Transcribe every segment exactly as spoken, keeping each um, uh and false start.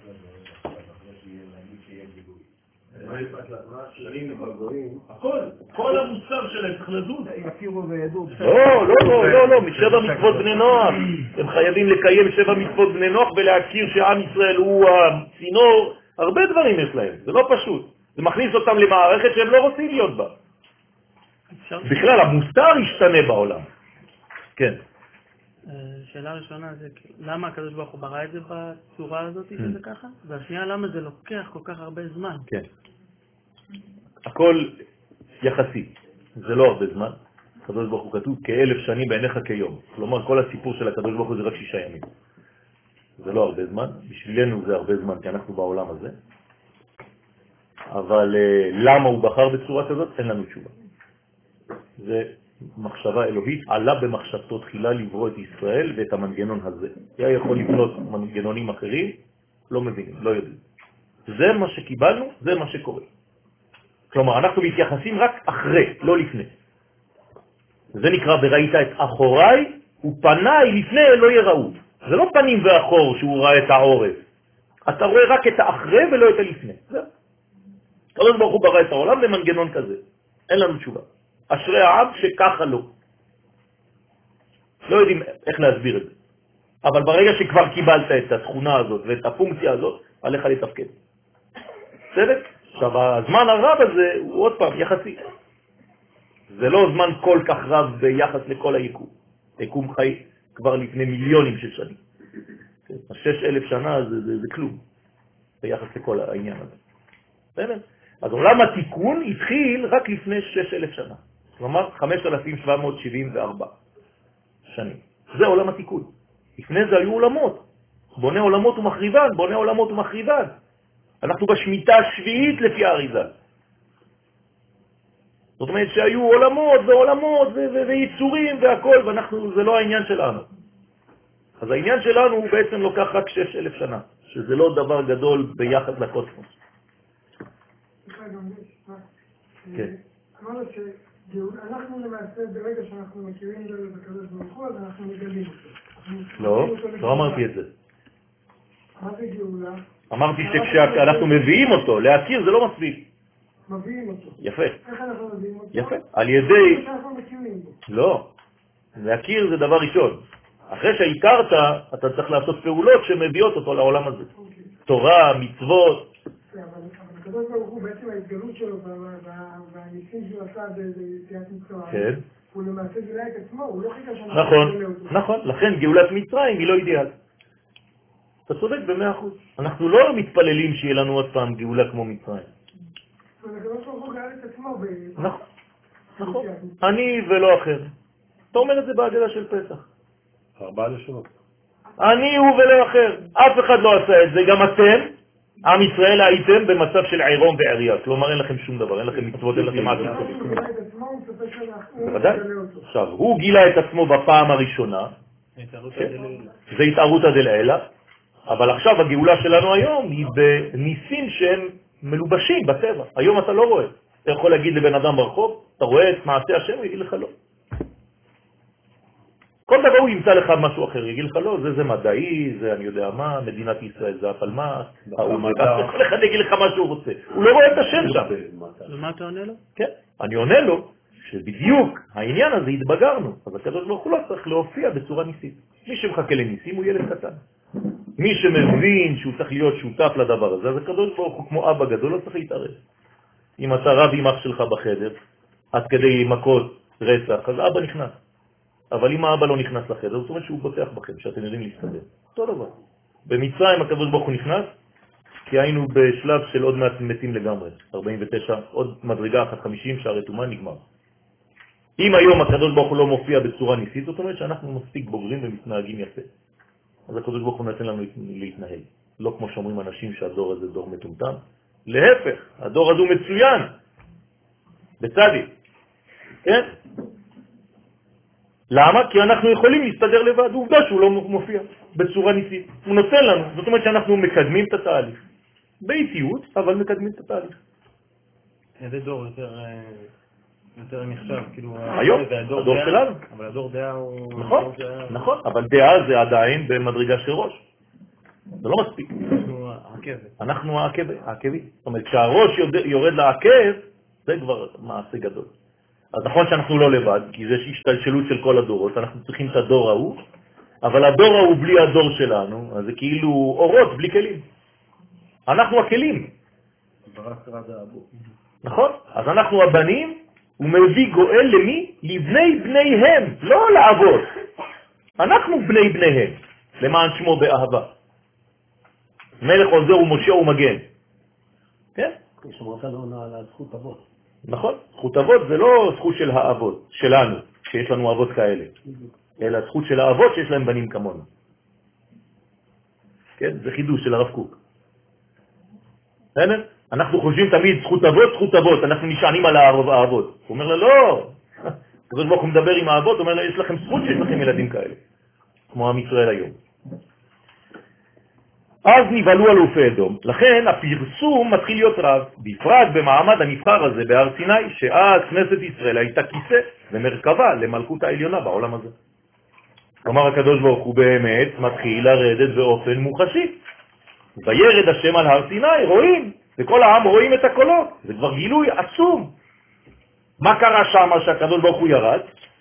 הכל, כל המוצר שלהם צריך לדון. יכירו וידעו. לא, לא, לא, לא, לא, משבע מצוות בני נוח. הם חייבים לקיים שבע מצוות בני נוח ולהכיר שעם ישראל הוא הצינור. הרבה דברים יש להם, זה לא פשוט. זה מכניס אותם למערכת שהם לא רוצים להיות בה. בכלל, המוסר ישתנה בעולם. כן. שאלה ראשונה זה למה הקדוש ברוך הוא ברא את זה בצורה הזאת שזה ככה? והשנייה, למה זה לוקח כל כך הרבה זמן? כן. הכל יחסי, זה לא הרבה זמן. הקדוש ברוך הוא כתוב כאלף שנים בעיניך כיום. כלומר, כל הסיפור של הקדוש ברוך הוא זה רק שישה ימים. זה לא הרבה זמן, בשבילנו זה הרבה זמן, כי אנחנו בעולם הזה. אבל למה הוא בחר בצורה כזאת? אין לנו תשובה. זה מחשבה אלוהית, עלה במחשבתו תחילה לברוא את ישראל ואת המנגנון הזה. היה יכול לבנות מנגנונים אחרים, לא מבינים, לא יודעים. זה מה שקיבלנו, זה מה שקורה. כלומר, אנחנו מתייחסים רק אחרי, לא לפני. זה נקרא בראית את אחוריי ופניי לפני לא יראו. זה לא פנים ואחור שהוא ראה את העורף. אתה רואה רק את האחרי ולא את הלפני. זה. הקדוש ברוך הוא ברא את העולם במנגנון כזה. אין לנו תשובה. אשרי העם שככה לא. לא יודעים איך להסביר את זה. אבל ברגע שכבר קיבלת את התכונה הזאת ואת הפונקציה הזאת, עליך לתפקד. בסדר? עכשיו, הזמן הרב הזה הוא עוד פעם יחסי. זה לא זמן כל כך רב ביחס לכל היקום. היקום חי כבר לפני מיליונים של שנים. שש אלף שנה זה, זה, זה כלום ביחס לכל העניין הזה. בסדר? אז עולם התיקון התחיל רק לפני שש אלף שנה. כלומר, חמשת אלפים שבע מאות שבעים וארבע שנים. זה עולם התיקון. לפני זה היו עולמות. בונה עולמות ומחריבן, בונה עולמות ומחריבן. אנחנו בשמיטה השביעית לפי האריזה. זאת אומרת שהיו עולמות ועולמות ויצורים והכל, ואנחנו, זה לא העניין שלנו. אז העניין שלנו הוא בעצם לוקח רק שש אלף שנה, שזה לא דבר גדול ביחד לקוסמוס. כן. אמרת שאנחנו למעשה ברגע שאנחנו מכירים את הקדוש ברוך הוא, אז אנחנו מגלים אותו. לא, לא אמרתי את זה. מה זה גאולה? אמרתי שכשאנחנו מביאים אותו, להכיר זה לא מספיק. מביאים אותו. יפה. איך אנחנו מביאים אותו? יפה. על ידי... שאנחנו מכירים בו. לא. להכיר זה דבר ראשון. אחרי שהכרת, אתה צריך לעשות פעולות שמביאות אותו לעולם הזה. תורה, מצוות. אבל הקדוש ברוך הוא בעצם ההתגלות שלו והניסים שהוא עשה ביציאת מצרים. כן. הוא למעשה גילה את עצמו, הוא לא חיכה שאנחנו נכון, נגלה אותו. נכון. לכן גאולת מצרים היא לא אידיאל. אתה צודק במאה אחוז. אנחנו לא מתפללים שיהיה לנו עוד פעם גאולה כמו מצרים. הקדוש ברוך הוא גאל את עצמו. נכון, נכון. אני ולא אחר. אתה אומר את זה בהגדה של פסח. ארבעה לשונות. אני הוא ולא אחר. אף אחד לא עשה את זה. גם אתם, עם ישראל, הייתם במצב של עירום ועריה. כלומר, אין לכם שום דבר, אין לכם מצוות, אין לכם מעשים. ודאי. עכשיו, הוא גילה את עצמו בפעם הראשונה. זה התערותא דלעילא. אבל עכשיו הגאולה שלנו היום היא בניסים שהם מלובשים בטבע. היום אתה לא רואה. אתה יכול להגיד לבן אדם ברחוב, אתה רואה את מעשה השם, הוא יגיד לך לא. כל דבר הוא ימצא לך משהו אחר, יגיד לך לא, זה זה מדעי, זה אני יודע מה, מדינת ישראל זה הפלמ"ס, כל אחד יגיד לך מה שהוא רוצה. הוא לא רואה את השם שם. ומה אתה עונה לו? כן, אני עונה לו שבדיוק העניין הזה התבגרנו, אז הקדוש ברוך הוא לא צריך להופיע בצורה ניסית. מי שמחכה לניסים הוא ילד קטן. מי שמבין שהוא צריך להיות שותף לדבר הזה, אז הקדוש ברוך הוא כמו אבא גדול לא צריך להתערב. אם אתה רב עם אח שלך בחדר, עד כדי מכות רצח, אז אבא נכנס. אבל אם האבא לא נכנס לחדר, זאת אומרת שהוא בוטח בכם, שאתם יודעים להסתדר. אותו דבר. במצרים הקדוש ברוך הוא נכנס, כי היינו בשלב של עוד מעט מתים לגמרי. ארבעים ותשע, עוד מדרגה אחת חמישים, שערי תומה נגמר. אם היום הקדוש ברוך הוא לא מופיע בצורה ניסית, זאת אומרת שאנחנו מספיק בוגרים ומתנהגים יפה. אז הקדוש ברוך הוא נתן לנו להתנהל. לא כמו שאומרים אנשים שהדור הזה דור מטומטם. להפך, הדור הזה הוא מצוין. בצדי. כן? למה? כי אנחנו יכולים להסתדר לבד. עובדה שהוא לא מופיע בצורה ניסית. הוא נותן לנו. זאת אומרת שאנחנו מקדמים את התהליך. באיטיות, אבל מקדמים את התהליך. איזה דור יותר... יותר נחשב, כאילו... היום, הדור שלנו. אבל הדור דעה הוא... נכון, נכון, אבל דעה זה עדיין במדרגה של ראש. זה לא מספיק. אנחנו העקבת. אנחנו העקבי. זאת אומרת, כשהראש יורד לעקב, זה כבר מעשה גדול. אז נכון שאנחנו לא לבד, כי זה השתלשלות של כל הדורות, אנחנו צריכים את הדור ההוא, אבל הדור ההוא בלי הדור שלנו, אז זה כאילו אורות בלי כלים. אנחנו הכלים. נכון? אז אנחנו הבנים, הוא מביא גואל למי? לבני בניהם, לא לאבות. אנחנו בני בניהם, למען שמו באהבה. מלך עוזר ומשה ומגן. כן? שמרת לנו על זכות אבות. נכון, זכות אבות זה לא זכות של האבות, שלנו, שיש לנו אבות כאלה, אלא זכות של האבות שיש להם בנים כמונו. כן? זה חידוש של הרב קוק. בסדר? אנחנו חושבים תמיד זכות אבות, זכות אבות, אנחנו נשענים על האבות. הוא אומר לה, לא. הקדוש ברוך הוא מדבר עם האבות, הוא אומר לה, יש לכם זכות שיש לכם ילדים כאלה, כמו עם ישראל היום. אז נבהלו אלופי אדום. לכן הפרסום מתחיל להיות רב, בפרט במעמד הנבחר הזה בהר סיני, שאז כנסת ישראל הייתה כיסא ומרכבה למלכות העליונה בעולם הזה. כלומר, הקדוש ברוך הוא באמת מתחיל לרדת באופן מוחשי. וירד השם על הר סיני, רואים, וכל העם רואים את הקולות. זה כבר גילוי עצום. מה קרה שם שהקדוש ברוך הוא ירד?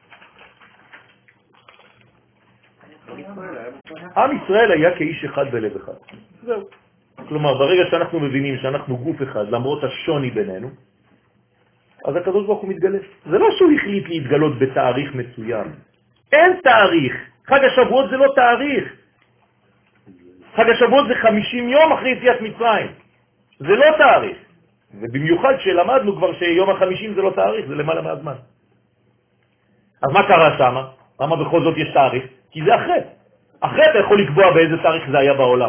עם ישראל היה כאיש אחד בלב אחד. זהו. כלומר, ברגע שאנחנו מבינים שאנחנו גוף אחד, למרות השוני בינינו, אז הקדוש ברוך הוא מתגלה. זה לא שהוא החליט להתגלות בתאריך מסוים. אין תאריך. חג השבועות זה לא תאריך. חג השבועות זה חמישים יום אחרי יציאת מצרים. זה לא תאריך. ובמיוחד שלמדנו כבר שיום החמישים זה לא תאריך, זה למעלה מהזמן. אז מה קרה שם? למה בכל זאת יש תאריך? כי זה אחרי. אחרי אתה יכול לקבוע באיזה תאריך זה היה בעולם.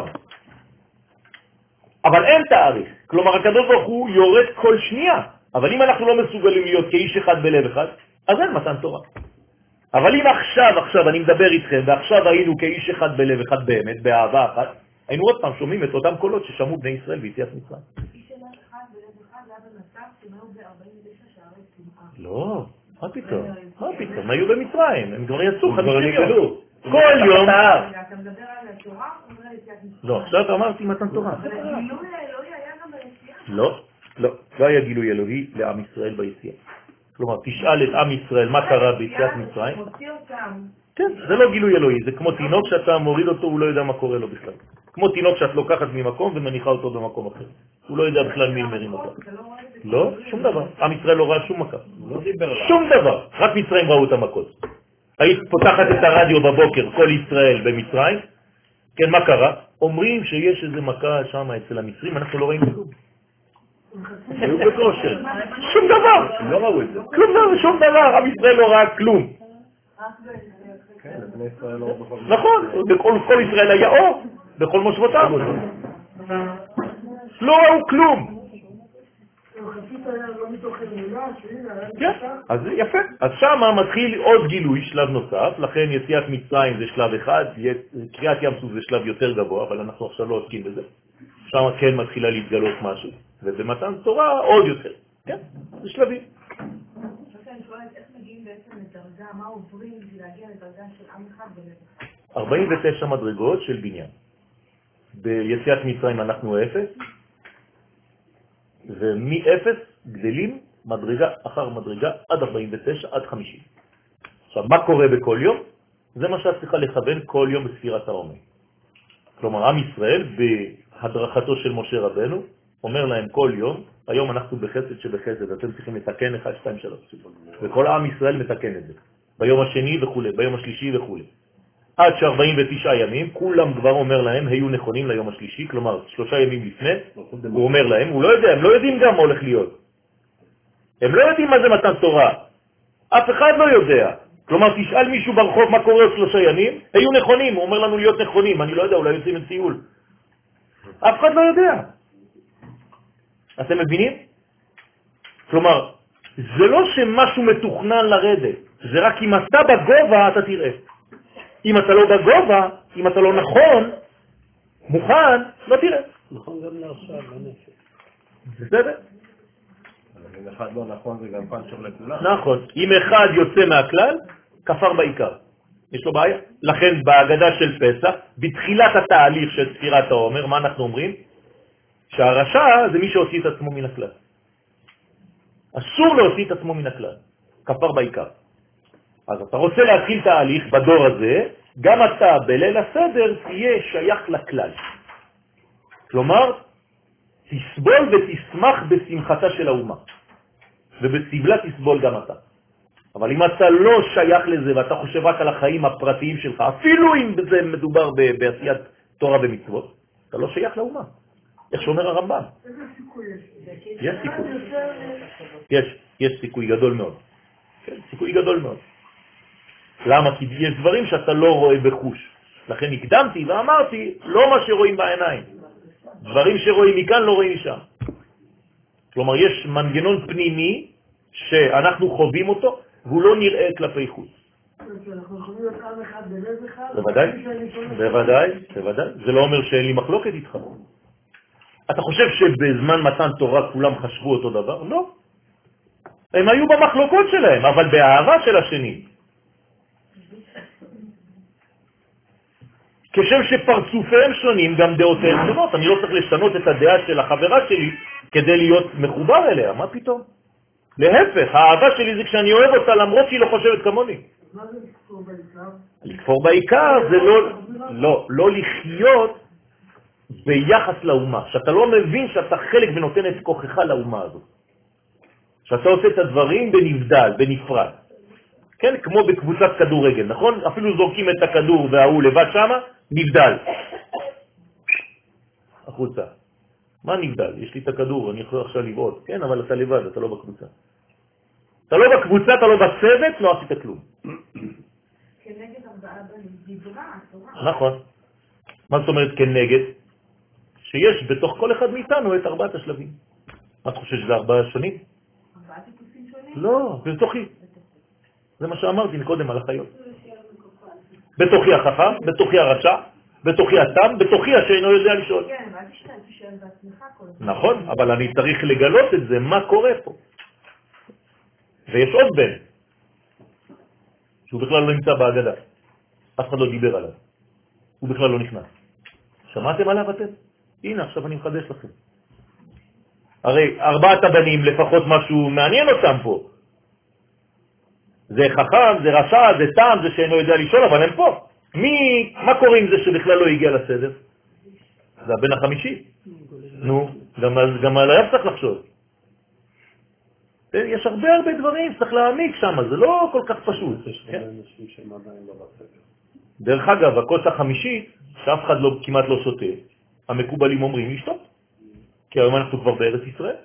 אבל אין תאריך. כלומר, הקדוש ברוך הוא יורד כל שנייה. אבל אם אנחנו לא מסוגלים להיות כאיש אחד בלב אחד, אז אין מתן תורה. אבל אם עכשיו, עכשיו אני מדבר איתכם, ועכשיו היינו כאיש אחד בלב אחד באמת, באהבה אחת, היינו עוד פעם שומעים את אותם קולות ששמעו בני ישראל ביציאת מצרים. איש אחד בלב אחד היה במצב שהם היו ב-ארבעים ותשע שערי טומאה. לא, מה פתאום? מה פתאום? הם היו במצרים, הם כבר יצאו כבר חמישים יום. נגלו. כל יום. אתה מדבר על התורה, הוא אומר יציאת מצרים. לא, עכשיו אמרתי מתן תורה. אבל הגילוי האלוהי היה גם ביציאה. לא, לא, לא היה גילוי אלוהי לעם ישראל ביציאה. כלומר, תשאל את עם ישראל מה קרה ביציאת מצרים. מוציא אותם. כן, זה לא גילוי אלוהי, זה כמו תינוק שאתה מוריד אותו, הוא לא יודע מה קורה לו בכלל. כמו תינוק שאת לוקחת ממקום ומניחה אותו במקום אחר. הוא לא יודע בכלל מי מרים אותו. לא, שום דבר. עם ישראל לא ראה שום מכה. שום דבר. רק מצרים ראו את המכות. היית פותחת את הרדיו בבוקר, כל ישראל במצרים. כן, מה קרה? אומרים שיש איזה מכה שם אצל המצרים, אנחנו לא ראינו כלום. היו בכושר. שום דבר. הם לא ראו את זה. כלום דבר, שום דבר. עם ישראל לא ראה כלום. כן, לבני ישראל לא בכל זאת. נכון, בכל ישראל היה אור, בכל מושבותיו. לא ראו כלום. חצית היה לא מתוך אמונה, שהנה היה כן, אז יפה. אז שם מתחיל עוד גילוי, שלב נוסף, לכן יציאת מצרים זה שלב אחד, קריאת ים סוף זה שלב יותר גבוה, אבל אנחנו עכשיו לא עוסקים בזה. שם כן מתחילה להתגלות משהו, ובמתן תורה עוד יותר. כן, זה שלבים. אני שואלת איך מגיעים בעצם לדרגה, מה עוברים בשביל להגיע לדרגה של עם אחד בלב אחד? ארבעים ותשע מדרגות של בניין. ביציאת מצרים אנחנו אפס, ומאפס גדלים מדרגה אחר מדרגה עד ארבעים ותשע, עד חמישים. עכשיו, מה קורה בכל יום? זה מה שאת צריכה לכוון כל יום בספירת העומר. כלומר, עם ישראל בהדרכתו של משה רבנו, אומר להם כל יום, היום אנחנו בחסד שבחסד, אתם צריכים לתקן אחד, שתיים, שלוש. וכל עם ישראל מתקן את זה. ביום השני וכו', ביום השלישי וכו'. עד ש-ארבעים ותשעה ימים, כולם כבר אומר להם, היו נכונים ליום השלישי, כלומר, שלושה ימים לפני, הוא אומר להם, הוא לא יודע, הם לא יודעים גם מה הולך להיות. הם לא יודעים מה זה מתן תורה. אף אחד לא יודע. כלומר, תשאל מישהו ברחוב מה קורה עוד שלושה ימים, היו נכונים, הוא אומר לנו להיות נכונים, אני לא יודע, אולי יוצאים לטיול. אף אחד לא יודע. אתם מבינים? כלומר, זה לא שמשהו מתוכנן לרדת, זה רק אם אתה בגובה אתה תראה. אם אתה לא בגובה, אם אתה לא נכון, מוכן, לא תראה. נכון גם לעכשיו, בנפש. בסדר? אם אחד לא נכון זה גם פנצ'ר לכולם. נכון. אם אחד יוצא מהכלל, כפר בעיקר. יש לו בעיה. לכן בהגדה של פסח, בתחילת התהליך של ספירת העומר, מה אנחנו אומרים? שהרשע זה מי שהוציא את עצמו מן הכלל. אסור להוציא את עצמו מן הכלל. כפר בעיקר. אז אתה רוצה להתחיל תהליך בדור הזה, גם אתה בליל הסדר תהיה שייך לכלל. כלומר, תסבול ותשמח בשמחתה של האומה. ובסבלה תסבול גם אתה. אבל אם אתה לא שייך לזה ואתה חושב רק על החיים הפרטיים שלך, אפילו אם זה מדובר בעשיית תורה ומצוות, אתה לא שייך לאומה. איך שאומר הרמב"ם. איזה סיכוי יש? יש סיכוי. יש, יש סיכוי גדול מאוד. כן, סיכוי גדול מאוד. למה? כי יש דברים שאתה לא רואה בחוש. לכן הקדמתי ואמרתי, לא מה שרואים בעיניים. דברים שרואים מכאן לא רואים משם. כלומר, יש מנגנון פנימי שאנחנו חווים אותו, והוא לא נראה כלפי חוץ. אנחנו יכולים להיות עם אחד בלב אחד? בוודאי, בוודאי, בוודאי. זה לא אומר שאין לי מחלוקת איתך. אתה חושב שבזמן מתן תורה כולם חשבו אותו דבר? לא. הם היו במחלוקות שלהם, אבל באהבה של השני. כשם שפרצופיהם שונים, גם דעותיהם שונות. אני לא צריך לשנות את הדעה של החברה שלי כדי להיות מחובר אליה. מה פתאום? להפך, האהבה שלי זה כשאני אוהב אותה למרות שהיא לא חושבת כמוני. מה זה לכפור בעיקר? לכפור בעיקר זה לא, לא, לא לחיות ביחס לאומה. שאתה לא מבין שאתה חלק ונותן את כוחך לאומה הזאת. שאתה עושה את הדברים בנבדל, בנפרד. כן, כמו בקבוצת כדורגל, נכון? אפילו זורקים את הכדור והוא לבד שמה, נבדל. החוצה. מה נבדל? יש לי את הכדור, אני יכול עכשיו לבעוט. כן, אבל אתה לבד, אתה לא בקבוצה. אתה לא בקבוצה, אתה לא בצוות, לא עשית כלום. כנגד ארבעה בנים, דיברה, התורה. נכון. מה זאת אומרת כנגד? שיש בתוך כל אחד מאיתנו את ארבעת השלבים. מה אתה חושב שזה ארבעה שונים? ארבעה טיפוסים שונים? לא, זה בתוכי. זה מה שאמרתי מקודם על החיות. בתוכי החכם, בתוכי הרשע, בתוכי התם, בתוכי השאינו יודע לשאול. כן, אבל תשאל, תשאל בעצמך כל הזמן. נכון, אבל אני צריך לגלות את זה, מה קורה פה. ויש עוד בן, שהוא בכלל לא נמצא בהגדה. אף אחד לא דיבר עליו. הוא בכלל לא נכנס. שמעתם עליו אתם? הנה, עכשיו אני מחדש לכם. הרי ארבעת הבנים, לפחות משהו מעניין אותם פה. זה חכם, זה רשע, זה תם, זה שאינו יודע לשאול, אבל הם פה. מי, מה קורה עם זה שבכלל לא הגיע לסדר? זה הבן החמישי. נו, גם, גם עליו צריך לחשוב. יש הרבה הרבה דברים, צריך להעמיק שם, זה לא כל כך פשוט. דרך אגב, הכוס החמישית, שאף אחד לא, כמעט לא שותה, המקובלים אומרים לשתות. כי היום אנחנו כבר בארץ ישראל.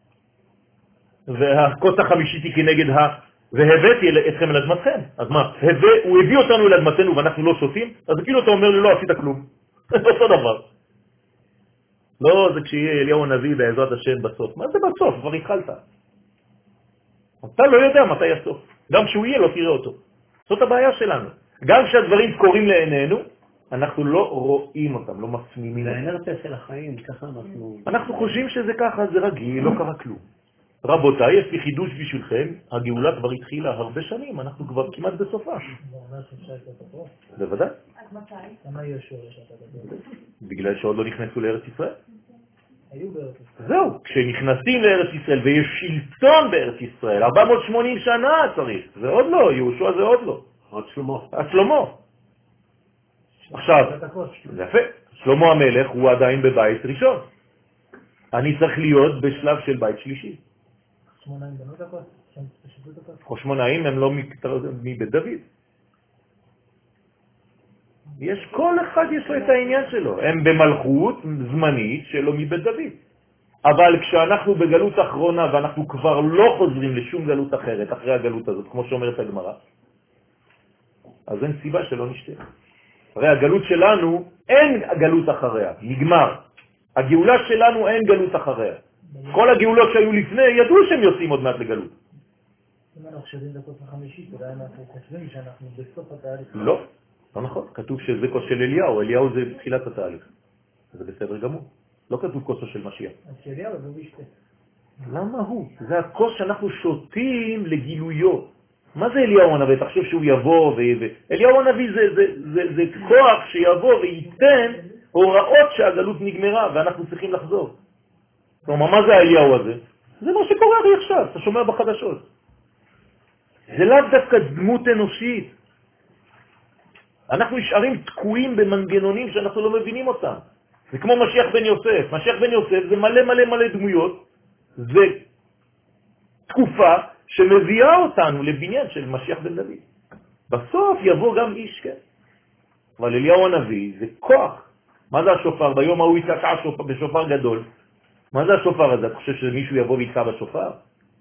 והכוס החמישית היא כנגד ה... והבאתי אתכם לאדמתכם. אז מה? הבא, הוא הביא אותנו לאדמתנו ואנחנו לא שותים, אז כאילו אתה אומר לי לא עשית כלום. זה אותו דבר. לא, זה כשיהיה אליהו הנביא בעזרת השם בסוף. מה זה בסוף? כבר התחלת. אתה לא יודע מתי הסוף. גם כשהוא יהיה לא תראה אותו. זאת הבעיה שלנו. גם כשהדברים קורים לעינינו, אנחנו לא רואים אותם, לא מפנימים אותם. זה האנרציה של החיים, ככה אנחנו... אנחנו חושבים שזה ככה, זה רגיל, לא קרה כלום. רבותיי, יש לי חידוש בשבילכם, הגאולה כבר התחילה הרבה שנים, אנחנו כבר כמעט בסופה. בוודאי. אז מתי? למה יהושע שאתה מדבר? בגלל שעוד לא נכנסו לארץ ישראל. היו בארץ ישראל. זהו, כשנכנסים לארץ ישראל ויש שלטון בארץ ישראל, ארבע מאות ושמונים שנה צריך, זה עוד לא, יהושע זה עוד לא. עוד שלמה. השלמה. עכשיו, זה יפה, שלמה המלך הוא עדיין בבית ראשון. אני צריך להיות בשלב של בית שלישי. חשמונאים בנו את הכל? חשמונאים הם לא מבית דוד. יש, כל אחד יש לו את העניין שלו. הם במלכות זמנית שלו מבית דוד. אבל כשאנחנו בגלות אחרונה ואנחנו כבר לא חוזרים לשום גלות אחרת אחרי הגלות הזאת, כמו שאומרת הגמרא, אז אין סיבה שלא נשתה. הרי הגלות שלנו אין גלות אחריה, נגמר. הגאולה שלנו אין גלות אחריה. כל הגאולות שהיו לפני ידעו שהם יוצאים עוד מעט לגלות. אם אנחנו חושבים דקות החמישית, אולי אנחנו חושבים שאנחנו בסוף התהליך. לא, לא נכון. כתוב שזה כוס של אליהו, אליהו זה תחילת התהליך. זה בסדר גמור. לא כתוב כוסו של משיח. אז שאליהו זה משתה. למה הוא? זה הכוס שאנחנו שותים לגילויו. מה זה אליהו הנביא? אתה חושב שהוא יבוא ו... אליהו הנביא זה, זה, זה, זה כוח שיבוא וייתן הוראות שהגלות נגמרה ואנחנו צריכים לחזור. כלומר, מה זה האליהו הזה? זה מה שקורה לי עכשיו, אתה שומע בחדשות. זה לאו דווקא דמות אנושית. אנחנו נשארים תקועים במנגנונים שאנחנו לא מבינים אותם. זה כמו משיח בן יוסף. משיח בן יוסף זה מלא מלא מלא דמויות. זה תקופה שמביאה אותנו לבניין של משיח בן דוד. בסוף יבוא גם איש, כן. אבל אליהו הנביא זה כוח. מה זה השופר? ביום ההוא יתקע בשופר גדול. מה זה השופר הזה? אתה חושב שמישהו יבוא ויתקע בשופר?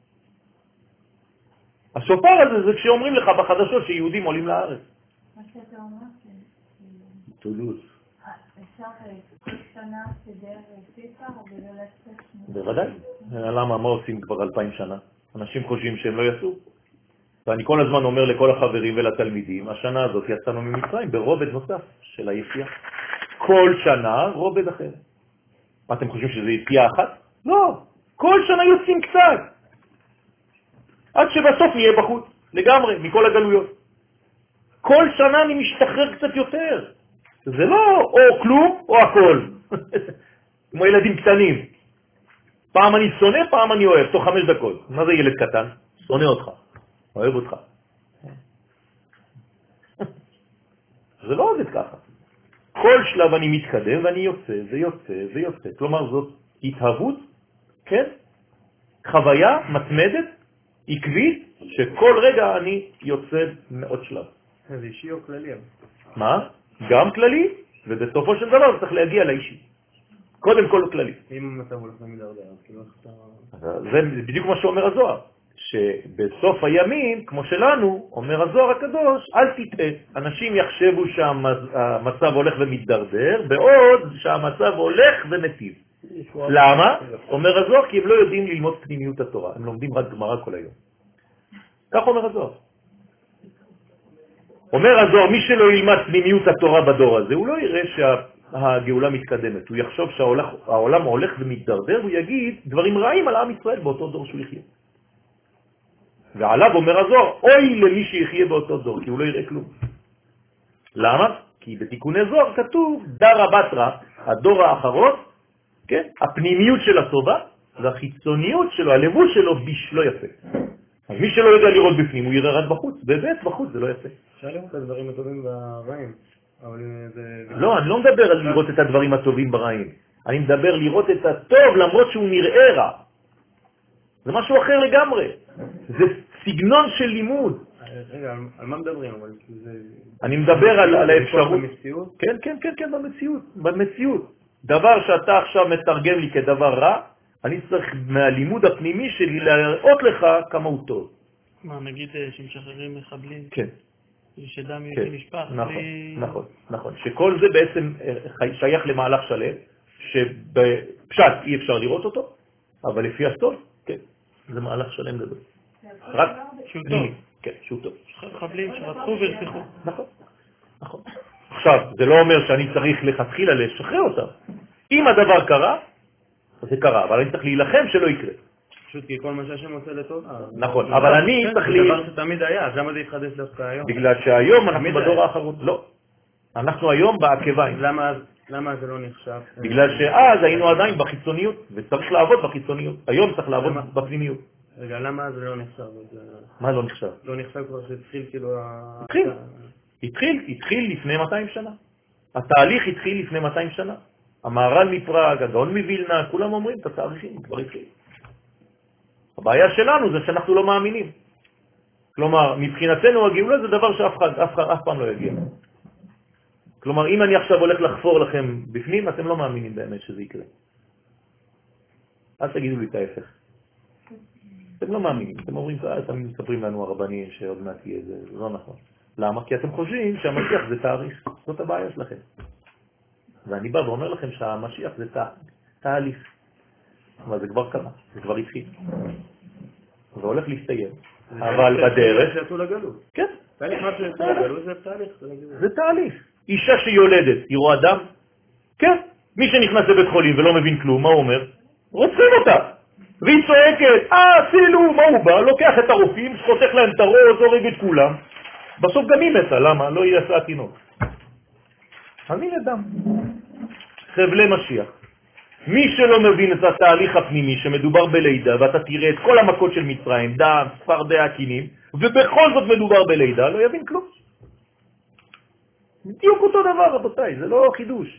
השופר הזה זה כשאומרים לך בחדשות שיהודים עולים לארץ. מה שאתה אומר, טולוז. אפשר כל שנה סדר סיפר ולא לצאת? בוודאי. למה? מה עושים כבר אלפיים שנה? אנשים חושבים שהם לא יצאו. ואני כל הזמן אומר לכל החברים ולתלמידים, השנה הזאת יצאנו ממצרים ברובד נוסף של היציאה. כל שנה רובד אחר. מה אתם חושבים שזה יציאה אחת? לא. כל שנה יוצאים קצת. עד שבסוף נהיה בחוץ, לגמרי, מכל הגלויות. כל שנה אני משתחרר קצת יותר. זה לא או כלום או הכל. כמו ילדים קטנים. פעם אני שונא, פעם אני אוהב, תוך חמש דקות. מה זה ילד קטן? שונא אותך. אוהב אותך. זה לא עובד ככה. כל שלב אני מתקדם ואני יוצא ויוצא ויוצא. כלומר זאת התהוות, כן? חוויה מתמדת, עקבית, שכל רגע אני יוצא מעוד שלב. זה אישי או כללי? מה? גם כללי, ובסופו של דבר זה צריך להגיע לאישי. קודם כל כללי. אם אתה הולך למיליארדר, כאילו איך אתה... זה בדיוק מה שאומר הזוהר, שבסוף הימים, כמו שלנו, אומר הזוהר הקדוש, אל תטעה. אנשים יחשבו שהמצב הולך ומתדרדר, בעוד שהמצב הולך ומטיב. למה? אומר הזוהר, כי הם לא יודעים ללמוד פנימיות התורה. הם לומדים רק גמרא כל היום. כך אומר הזוהר. אומר הזוהר, מי שלא ילמד פנימיות התורה בדור הזה, הוא לא יראה שהגאולה מתקדמת. הוא יחשוב שהעולם הולך ומתדרדר, הוא יגיד דברים רעים על עם ישראל באותו דור שהוא יחיה. ועליו אומר הזוהר, אוי למי שיחיה באותו דור, כי הוא לא יראה כלום. למה? כי בתיקוני זוהר כתוב, דרה בתרה, הדור האחרון, כן? הפנימיות של הסובה, והחיצוניות שלו, הלבוש שלו, ביש לא יפה. אז מי שלא יודע לראות בפנים, הוא יראה רק בחוץ. באמת, בחוץ זה לא יפה. אפשר לראות את הדברים הטובים והרעים, אבל זה... לא, אני לא מדבר על לראות את הדברים הטובים ברעים. אני מדבר לראות את הטוב למרות שהוא נראה רע. זה משהו אחר לגמרי. זה סגנון של לימוד. רגע, על מה מדברים? אני מדבר על האפשרות. במציאות? כן, כן, כן, כן, במציאות. במציאות. דבר שאתה עכשיו מתרגם לי כדבר רע, אני צריך מהלימוד הפנימי שלי להראות לך כמה הוא טוב. מה, נגיד שמשחררים מחבלים? כן. שדם יהודי משפח? נכון, נכון, נכון. שכל זה בעצם שייך למהלך שלם, שבפשט אי אפשר לראות אותו, אבל לפי הסוף, כן, זה מהלך שלם גדול. רק שהוא טוב. כן, שהוא טוב. חבלים שרצחו והרצחו. נכון, נכון. עכשיו, זה לא אומר שאני צריך לכתחילה לשחרר אותם. אם הדבר קרה, זה קרה, אבל אני צריך להילחם שלא יקרה. פשוט כי כל מה שהשם עושה לטוב. נכון, אבל אני צריך לי... זה דבר שתמיד היה, אז למה זה יתחדש דווקא היום? בגלל שהיום אנחנו בדור האחרון. לא. אנחנו היום בעקביים. למה זה לא נחשב? בגלל שאז היינו עדיין בחיצוניות, וצריך לעבוד בחיצוניות. היום צריך לעבוד בפנימיות. רגע, למה זה לא נחשב? מה לא נחשב? לא נחשב כבר שהתחיל כאילו... התחיל. התחיל, התחיל לפני מאתיים שנה. התהליך התחיל לפני מאתיים שנה. המהר"ל מפראג, הגאון מווילנה, כולם אומרים את התאריכים, כבר התחיל. הבעיה שלנו זה שאנחנו לא מאמינים. כלומר, מבחינתנו הגאולה זה דבר שאף אחד, אף, אף פעם לא יגיע. כלומר, אם אני עכשיו הולך לחפור לכם בפנים, אתם לא מאמינים באמת שזה יקרה. אל תגידו לי את ההפך. אתם לא מאמינים. אתם אומרים, אתם מספרים לנו הרבנים שעוד מעט יהיה, זה לא נכון. למה? כי אתם חושבים שהמשיח זה תאריך. זאת הבעיה שלכם. ואני בא ואומר לכם שהמשיח זה תה, תהליך. אבל זה כבר קרה, זה כבר התחיל. זה הולך להסתיים. אבל בדרך... זה יצאו לגלות. כן. תהליך מה שיצאו לגלות זה תהליך. זה תהליך. אישה שיולדת, היא רואה דם? כן. מי שנכנס לבית חולים ולא מבין כלום, מה הוא אומר? רוצים אותה. והיא צועקת, אה, אפילו, מה הוא בא? לוקח את הרופאים, חותך להם את הראש, הורג את כולם. בסוף גם היא מתה, למה? לא יעשה תינוק. אז הנה דם. חבלי משיח. מי שלא מבין את התהליך הפנימי שמדובר בלידה, ואתה תראה את כל המכות של מצרים, דם, צפרדע, הקינים, ובכל זאת מדובר בלידה, לא יבין כלום. בדיוק אותו דבר, רבותיי, זה לא חידוש.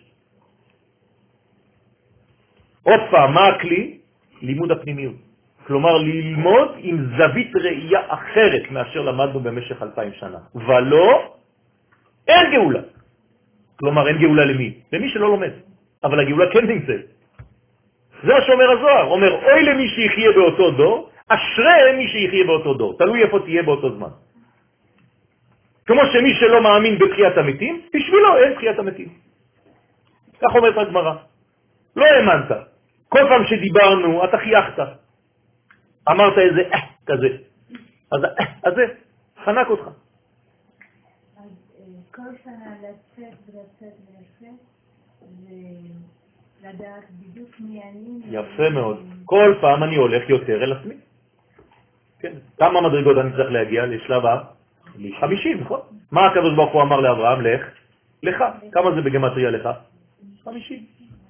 עוד פעם, מה הכלי? לימוד הפנימיות. כלומר, ללמוד עם זווית ראייה אחרת מאשר למדנו במשך אלפיים שנה. ולא, אין גאולה. כלומר, אין גאולה למי? למי שלא לומד. אבל הגאולה כן נמצאת. זה השומר הזוהר. אומר, אוי למי שיחיה באותו דור, אשרי מי שיחיה באותו דור. תלוי איפה תהיה באותו זמן. כמו שמי שלא מאמין בתחיית המתים, בשבילו אין תחיית המתים. כך אומרת הגמרא. לא האמנת. כל פעם שדיברנו, אתה חייכת. אמרת איזה אה, כזה. אז אה, הזה, חנק אותך. אז כל שנה לצאת ולצאת ולצאת, ולדעת בדיוק מי אני. יפה מאוד. כל פעם אני הולך יותר אל עצמי. כן. כמה מדרגות אני צריך להגיע לשלב ה-חמישים, נכון? מה הקדוש ברוך הוא אמר לאברהם? לך, לך. כמה זה בגמטריה לך? חמישים.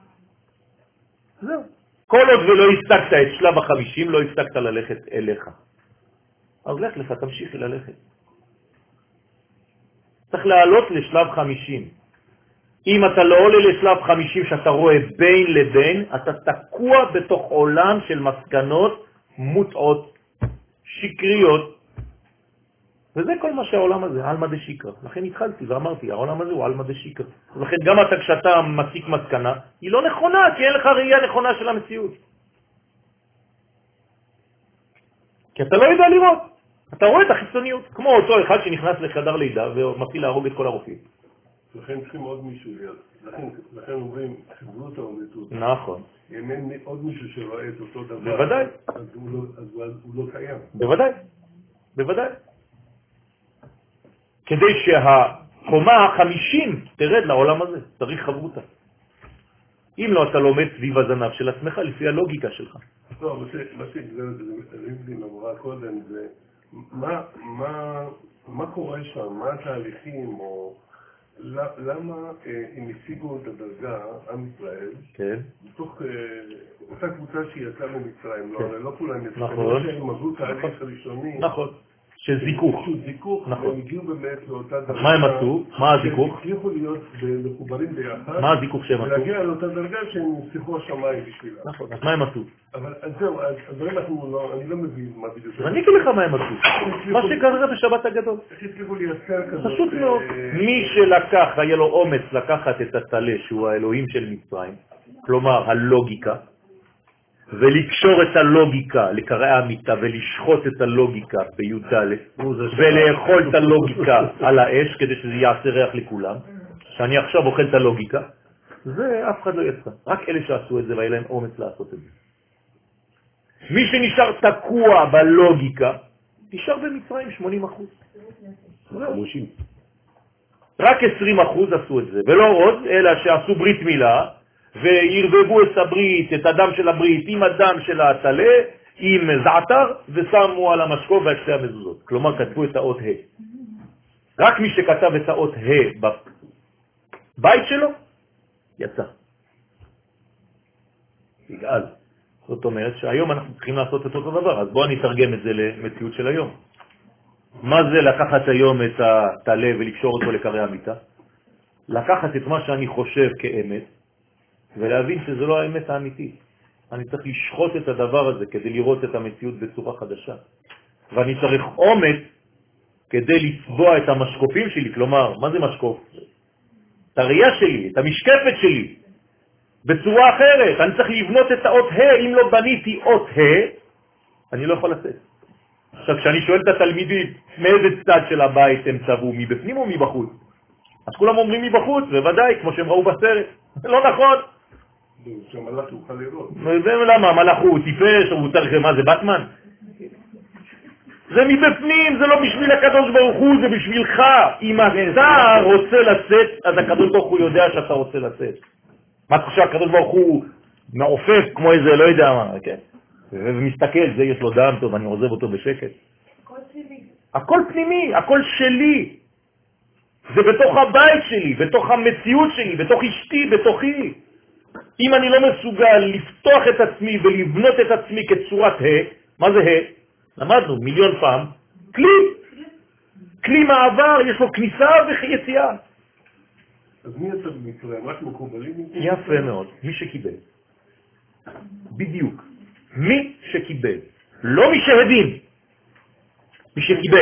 זהו. כל עוד ולא הפסקת את שלב החמישים, לא הפסקת ללכת אליך. אז לך לך, תמשיך ללכת. צריך לעלות לשלב חמישים. אם אתה לא עולה לשלב חמישים שאתה רואה בין לבין, אתה תקוע בתוך עולם של מסקנות מוטעות, שקריות. וזה כל מה שהעולם הזה, אלמא דשיקרא. לכן התחלתי ואמרתי, העולם הזה הוא אלמא דשיקרא. לכן גם אתה כשאתה מסיק מסקנה, היא לא נכונה, כי אין לך ראייה נכונה של המציאות. כי אתה לא יודע לראות. אתה רואה את החיצוניות, כמו אותו אחד שנכנס לחדר לידה ומתחיל להרוג את כל הרופאים. לכן צריכים עוד מישהו להיות. לכן אומרים, חברות האומתות. נכון. אם אין עוד מישהו שרואה את אותו דבר, בוודאי. אז הוא לא קיים. בוודאי. בוודאי. כדי שהקומה החמישים תרד לעולם הזה, צריך חברותה. אם לא, אתה לומד סביב הזנב של עצמך לפי הלוגיקה שלך. לא, מה שגזרת ריבלין אמרה קודם זה, מה, מה, מה קורה שם, מה התהליכים, או למה הם השיגו את הדרגה, עם ישראל, כן. בתוך אותה קבוצה שיצאה ממצרים, לא, לא כולם יצאו, נכון. שהם עברו תהליך הראשוני. נכון. של זיכוך. של זיכוך, נכון. והם הגיעו באמת לאותה דרגה. מה הם עשו? מה הזיכוך? שהם הצליחו להיות מחוברים ביחד. מה הזיכוך שהם עשו? ולהגיע לאותה דרגה שהם נפתחו השמיים בשבילה. נכון. אז מה הם עשו? אבל זהו, אז אנחנו לא, אני לא מבין מה בדיוק. אני אגיד לך מה הם עשו. מה שקרה בשבת הגדול. איך הצליחו לייצר כזאת? פשוט מאוד. מי שלקח, היה לו אומץ לקחת את הטלה שהוא האלוהים של מצרים, כלומר הלוגיקה, ולקשור את הלוגיקה לקראי האמיתה ולשחוט את הלוגיקה בי"ד ולאכול את הלוגיקה על האש כדי שזה יעשה ריח לכולם, שאני עכשיו אוכל את הלוגיקה, זה אף אחד לא יצא. רק אלה שעשו את זה והיה להם אומץ לעשות את זה. מי שנשאר תקוע בלוגיקה, נשאר במצרים שמונים אחוז. חמושים. רק עשרים אחוז עשו את זה, ולא עוד, אלא שעשו ברית מילה, וירבבו את הברית, את הדם של הברית, עם הדם של הטלה, עם זעתר, ושמו על המשקוף ועל שתי המזוזות. כלומר, כתבו את האות ה'. רק מי שכתב את האות ה' בבית שלו, יצא. יגאל. זאת אומרת שהיום אנחנו צריכים לעשות את אותו דבר, אז בואו אני אתרגם את זה למציאות של היום. מה זה לקחת היום את הטלה ולקשור אותו לקרי המיטה? לקחת את מה שאני חושב כאמת, ולהבין שזה לא האמת האמיתית. אני צריך לשחוט את הדבר הזה כדי לראות את המציאות בצורה חדשה. ואני צריך אומץ כדי לצבוע את המשקופים שלי. כלומר, מה זה משקוף? את הראייה שלי, את המשקפת שלי, בצורה אחרת. אני צריך לבנות את האות ה'. אם לא בניתי אות ה', אני לא יכול לצאת. עכשיו, כשאני שואל את התלמידים, מאיזה צד של הבית הם צבעו, מבפנים או מבחוץ? אז כולם אומרים מבחוץ, בוודאי, כמו שהם ראו בסרט. לא נכון. שהמלאך יוכל לראות. זה למה? המלאך הוא טיפש, הוא צריך, מה זה, בטמן? זה מבפנים, זה לא בשביל הקדוש ברוך הוא, זה בשבילך. אם אתה רוצה לצאת, אז הקדוש ברוך הוא יודע שאתה רוצה לצאת. מה אתה חושב, הקדוש ברוך הוא מעופף כמו איזה, לא יודע מה, כן? ומסתכל, זה יש לו דם טוב, אני עוזב אותו בשקט. הכל שלי. הכל פנימי, הכל שלי. זה בתוך הבית שלי, בתוך המציאות שלי, בתוך אשתי, בתוכי. אם אני לא מסוגל לפתוח את עצמי ולבנות את עצמי כצורת ה', מה זה ה'? למדנו מיליון פעם, כלי. כלי מעבר, יש לו כניסה ויציאה. אז מי אתה במקרה? רק מקובלים? יפה מאוד, מי שקיבל. בדיוק. מי שקיבל. לא מי שהבין. מי שקיבל.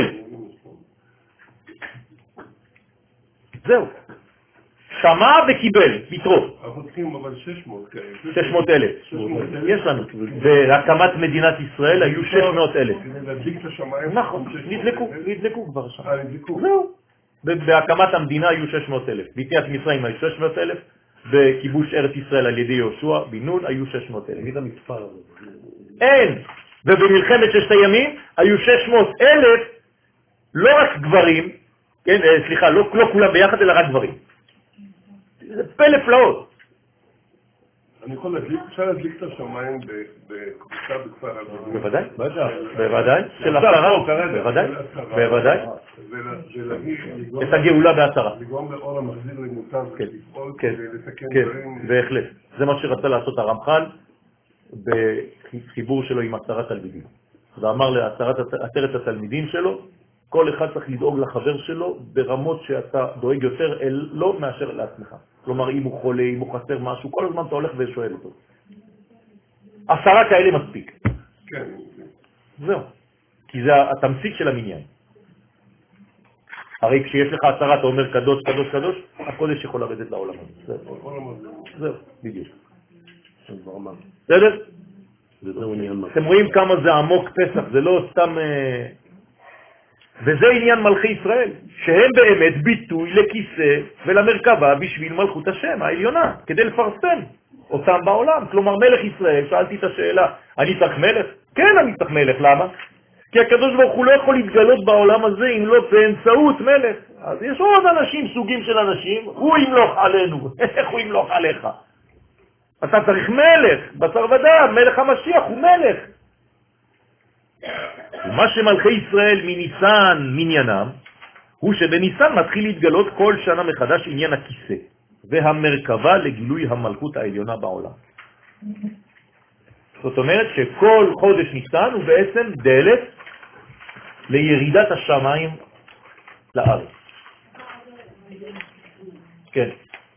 זהו. שמע וקיבל, יתרו. אנחנו צריכים אבל שש מאות כאלה. שש מאות אלף. יש לנו. בהקמת מדינת ישראל היו שש מאות אלף. להדליק את השמיים. נכון, נדלקו, נדלקו כבר שם. אה, נדלקו. זהו. בהקמת המדינה היו שש מאות אלף. ביציאת מצרים היו שש מאות אלף. בכיבוש ארץ ישראל על ידי יהושע בן נון היו שש מאות אלף. תגיד המספר הזה. אין. ובמלחמת ששת הימים היו שש מאות אלף, לא רק גברים, כן, סליחה, לא, לא כולם ביחד, אלא רק גברים. זה פלא פלאות. אני יכול להדליק, אפשר להדליק את השמיים בקבוצה בכפר ערבי. בוודאי, בוודאי, של עשרה, בוודאי, בוודאי. את הגאולה בעשרה. לגרום לאור המחזיר למוטב ולפעול כן, כדי לתקן כן, דברים. בהחלט. זה מה שרצה לעשות הרמח"ל בחיבור שלו עם עשרת תלמידים. ואמר לעשרת התלמידים שלו, כל אחד צריך לדאוג לחבר שלו ברמות שאתה דואג יותר אל לא מאשר לעצמך. כלומר, אם הוא חולה, אם הוא חסר משהו, כל הזמן אתה הולך ושואל אותו. עשרה כאלה מספיק. כן. זהו. כי זה התמצית של המניין. הרי כשיש לך עשרה, אתה אומר קדוש, קדוש, קדוש, הקודש יכול לרדת לעולם הזה. זהו, בדיוק. בסדר? אתם רואים כמה זה עמוק פסח, זה לא סתם... וזה עניין מלכי ישראל, שהם באמת ביטוי לכיסא ולמרכבה בשביל מלכות השם העליונה, כדי לפרסם אותם בעולם. כלומר, מלך ישראל, שאלתי את השאלה, אני צריך מלך? כן, אני צריך מלך. למה? כי הקדוש ברוך הוא לא יכול להתגלות בעולם הזה אם לא באמצעות מלך. אז יש עוד אנשים, סוגים של אנשים, הוא ימלוך עלינו. איך הוא ימלוך עליך? אתה צריך מלך, בשר ודם, מלך המשיח הוא מלך. ומה שמלכי ישראל מניסן מניינם, הוא שבניסן מתחיל להתגלות כל שנה מחדש עניין הכיסא, והמרכבה לגילוי המלכות העליונה בעולם. זאת אומרת שכל חודש ניסן הוא בעצם דלת לירידת השמיים לארץ. כן.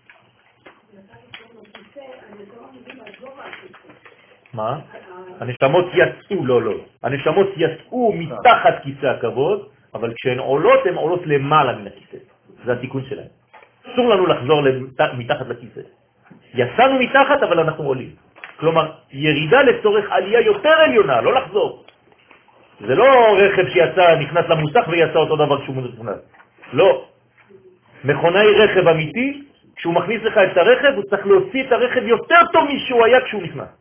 מה? הנשמות יצאו, לא, לא. הנשמות יצאו מתחת כיסא הכבוד, אבל כשהן עולות, הן עולות למעלה מן הכיסא. זה התיקון שלהן. אסור לנו לחזור מתחת לכיסא. יצאנו מתחת, אבל אנחנו עולים. כלומר, ירידה לצורך עלייה יותר עליונה, לא לחזור. זה לא רכב שיצא, נכנס למוסך ויצא אותו דבר כשהוא נכנס. לא. מכונאי רכב אמיתי, כשהוא מכניס לך את הרכב, הוא צריך להוציא את הרכב יותר טוב משהוא היה כשהוא נכנס.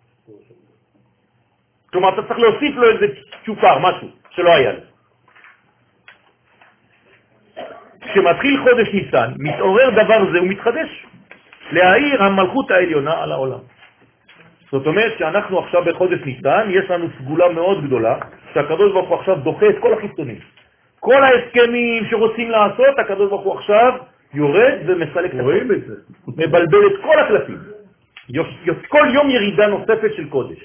כלומר, אתה צריך להוסיף לו איזה צ'ופר, משהו, שלא היה לו. כשמתחיל חודש ניסן, מתעורר דבר זה ומתחדש, להאיר המלכות העליונה על העולם. זאת אומרת שאנחנו עכשיו בחודש ניסן, יש לנו סגולה מאוד גדולה, שהקדוש ברוך הוא עכשיו דוחה את כל החיצונים. כל ההסכמים שרוצים לעשות, הקדוש ברוך הוא עכשיו יורד ומסלק את רואים את זה. מבלבל את כל הקלפים. כל יום ירידה נוספת של קודש.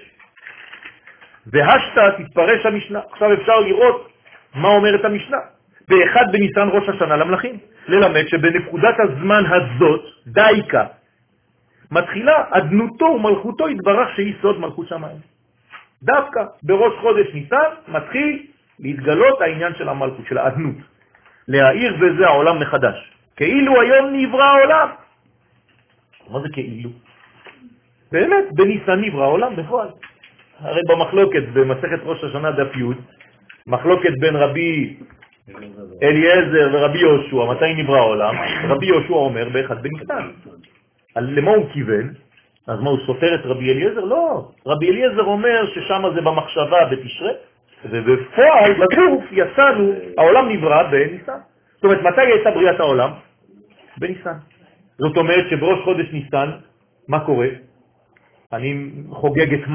והשתה תתפרש המשנה. עכשיו אפשר לראות מה אומרת המשנה. באחד בניסן ראש השנה למלכים. ללמד שבנקודת הזמן הזאת, דייקה, מתחילה אדנותו ומלכותו יתברך שהיא סוד מלכות שמיים. דווקא בראש חודש ניסן מתחיל להתגלות העניין של המלכות, של האדנות. להאיר בזה העולם מחדש. כאילו היום נברא העולם. מה זה כאילו? באמת, בניסן נברא העולם בפועל. הרי במחלוקת, במסכת ראש השנה דף י', מחלוקת בין רבי אליעזר ורבי יהושע, מתי נברא העולם? רבי יהושע אומר באחד בניסן. למה הוא כיוון? אז מה, הוא סותר את רבי אליעזר? לא. רבי אליעזר אומר ששם זה במחשבה בתשרה, ובפועל בגוף יצאנו, העולם נברא בניסן. זאת אומרת, מתי הייתה בריאת העולם? בניסן. זאת אומרת שבראש חודש ניסן, מה קורה? אני חוגג את מה?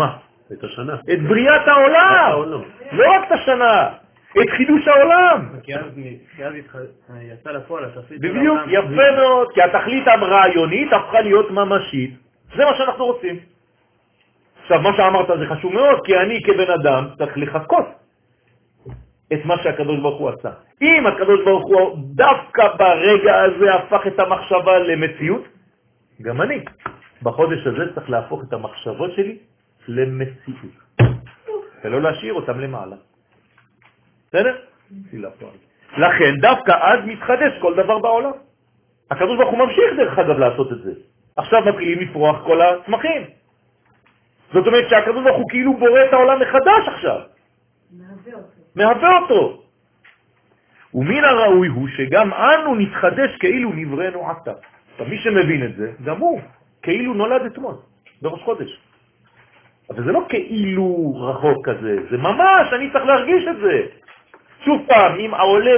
את השנה. את בריאת העולם. לא רק את השנה, את חידוש העולם. כי אז יצא לפועל התכלית. בדיוק, יפה מאוד, כי התכלית הרעיונית הפכה להיות ממשית. זה מה שאנחנו רוצים. עכשיו, מה שאמרת זה חשוב מאוד, כי אני כבן אדם צריך לחכות את מה שהקדוש ברוך הוא עשה. אם הקדוש ברוך הוא דווקא ברגע הזה הפך את המחשבה למציאות, גם אני בחודש הזה צריך להפוך את המחשבות שלי למציאות, ולא להשאיר אותם למעלה. בסדר? לכן דווקא אז מתחדש כל דבר בעולם. הקדוש ברוך הוא ממשיך דרך אגב לעשות את זה. עכשיו מתחילים לפרוח כל הצמחים. זאת אומרת שהקדוש ברוך הוא כאילו בורא את העולם מחדש עכשיו. מהווה אותו. מהווה אותו. ומן הראוי הוא שגם אנו נתחדש כאילו נבראנו עתה. מי שמבין את זה, גם הוא כאילו נולד אתמול, בראש חודש. אבל זה לא כאילו רחוק כזה, זה ממש, אני צריך להרגיש את זה. שוב פעם, אם העולה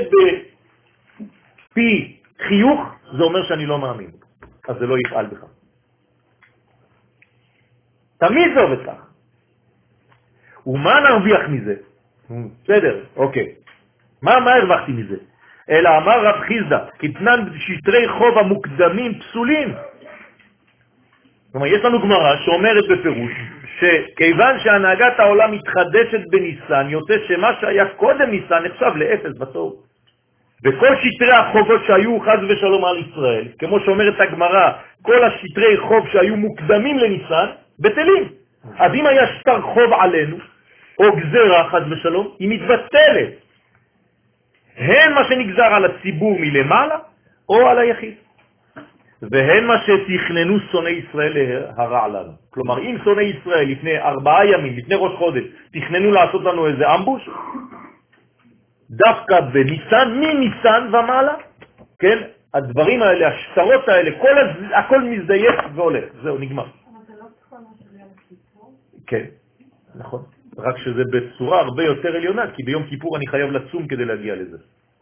בפי חיוך, זה אומר שאני לא מאמין. אז זה לא יפעל בך. תמיד זה עובד כך. ומה נרוויח מזה? בסדר, אוקיי. מה, מה הרווחתי מזה? אלא אמר רב חיסדא, כתנן שטרי חוב המוקדמים פסולים. כלומר, יש לנו גמרא שאומרת בפירוש, שכיוון שהנהגת העולם מתחדשת בניסן, יוצא שמה שהיה קודם ניסן נחשב לאפס בתור. וכל שטרי החובות שהיו חס ושלום על ישראל, כמו שאומרת הגמרא, כל השטרי חוב שהיו מוקדמים לניסן, בטלים. אז אם היה שטר חוב עלינו, או גזרה חס ושלום, היא מתבטלת. הן מה שנגזר על הציבור מלמעלה, או על היחיד. והן מה שתכננו שונאי ישראל להרע לנו. כלומר, אם שונאי ישראל לפני ארבעה ימים, לפני ראש חודש, תכננו לעשות לנו איזה אמבוש, דווקא בניסן, מניסן ומעלה, כן, הדברים האלה, השטרות האלה, כל הז... הכל מזדייף והולך. זהו, נגמר. אבל זה לא תכונה של יום כיפור? כן, נכון. רק שזה בצורה הרבה יותר עליונה, כי ביום כיפור אני חייב לצום כדי להגיע לזה.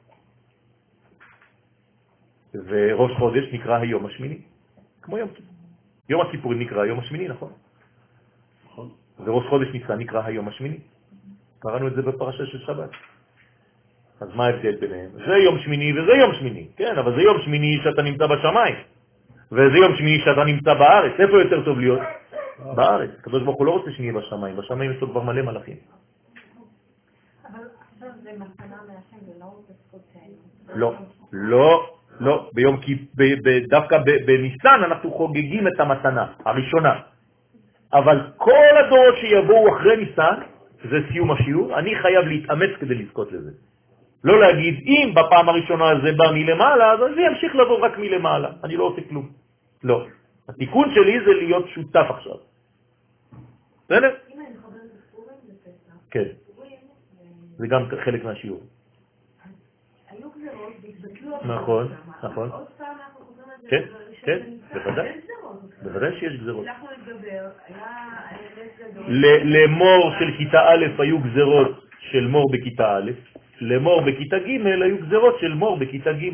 וראש חודש נקרא היום השמיני, כמו יום כיפור. יום הכיפורים נקרא היום השמיני, נכון? נכון. וראש חודש ניסן נקרא היום השמיני. קראנו את זה בפרשה של שבת. אז מה ההבדל ביניהם? זה יום שמיני וזה יום שמיני, כן, אבל זה יום שמיני שאתה נמצא בשמיים, וזה יום שמיני שאתה נמצא בארץ. איפה יותר טוב להיות? בארץ. הקדוש ברוך הוא לא רוצה שנהיה בשמיים, בשמיים יש לו כבר מלא מלאכים. אבל עכשיו זה מתנה מהשם, זה לא רוצה זכותנו. לא, לא, לא. ביום כי דווקא בניסן אנחנו חוגגים את המתנה הראשונה. אבל כל הדורות שיבואו אחרי ניסן, זה סיום השיעור, אני חייב להתאמץ כדי לזכות לזה. לא להגיד, אם בפעם הראשונה זה בא מלמעלה, אז זה ימשיך לבוא רק מלמעלה. אני לא עושה כלום. לא. התיקון שלי זה להיות שותף עכשיו. בסדר? אם אני חוברת בפורים, זה פסח. כן. זה גם חלק מהשיעור. היו גזרות והתבטלו. נכון, נכון. עוד פעם אנחנו חוזרים על זה. כן, כן, בוודאי. אין גזרות. בוודאי שיש גזרות. הצלחנו להתגבר, היה נס גדול. למור של כיתה א' היו גזרות של מור בכיתה א', למור בכיתה ג' היו גזרות של מור בכיתה ג'.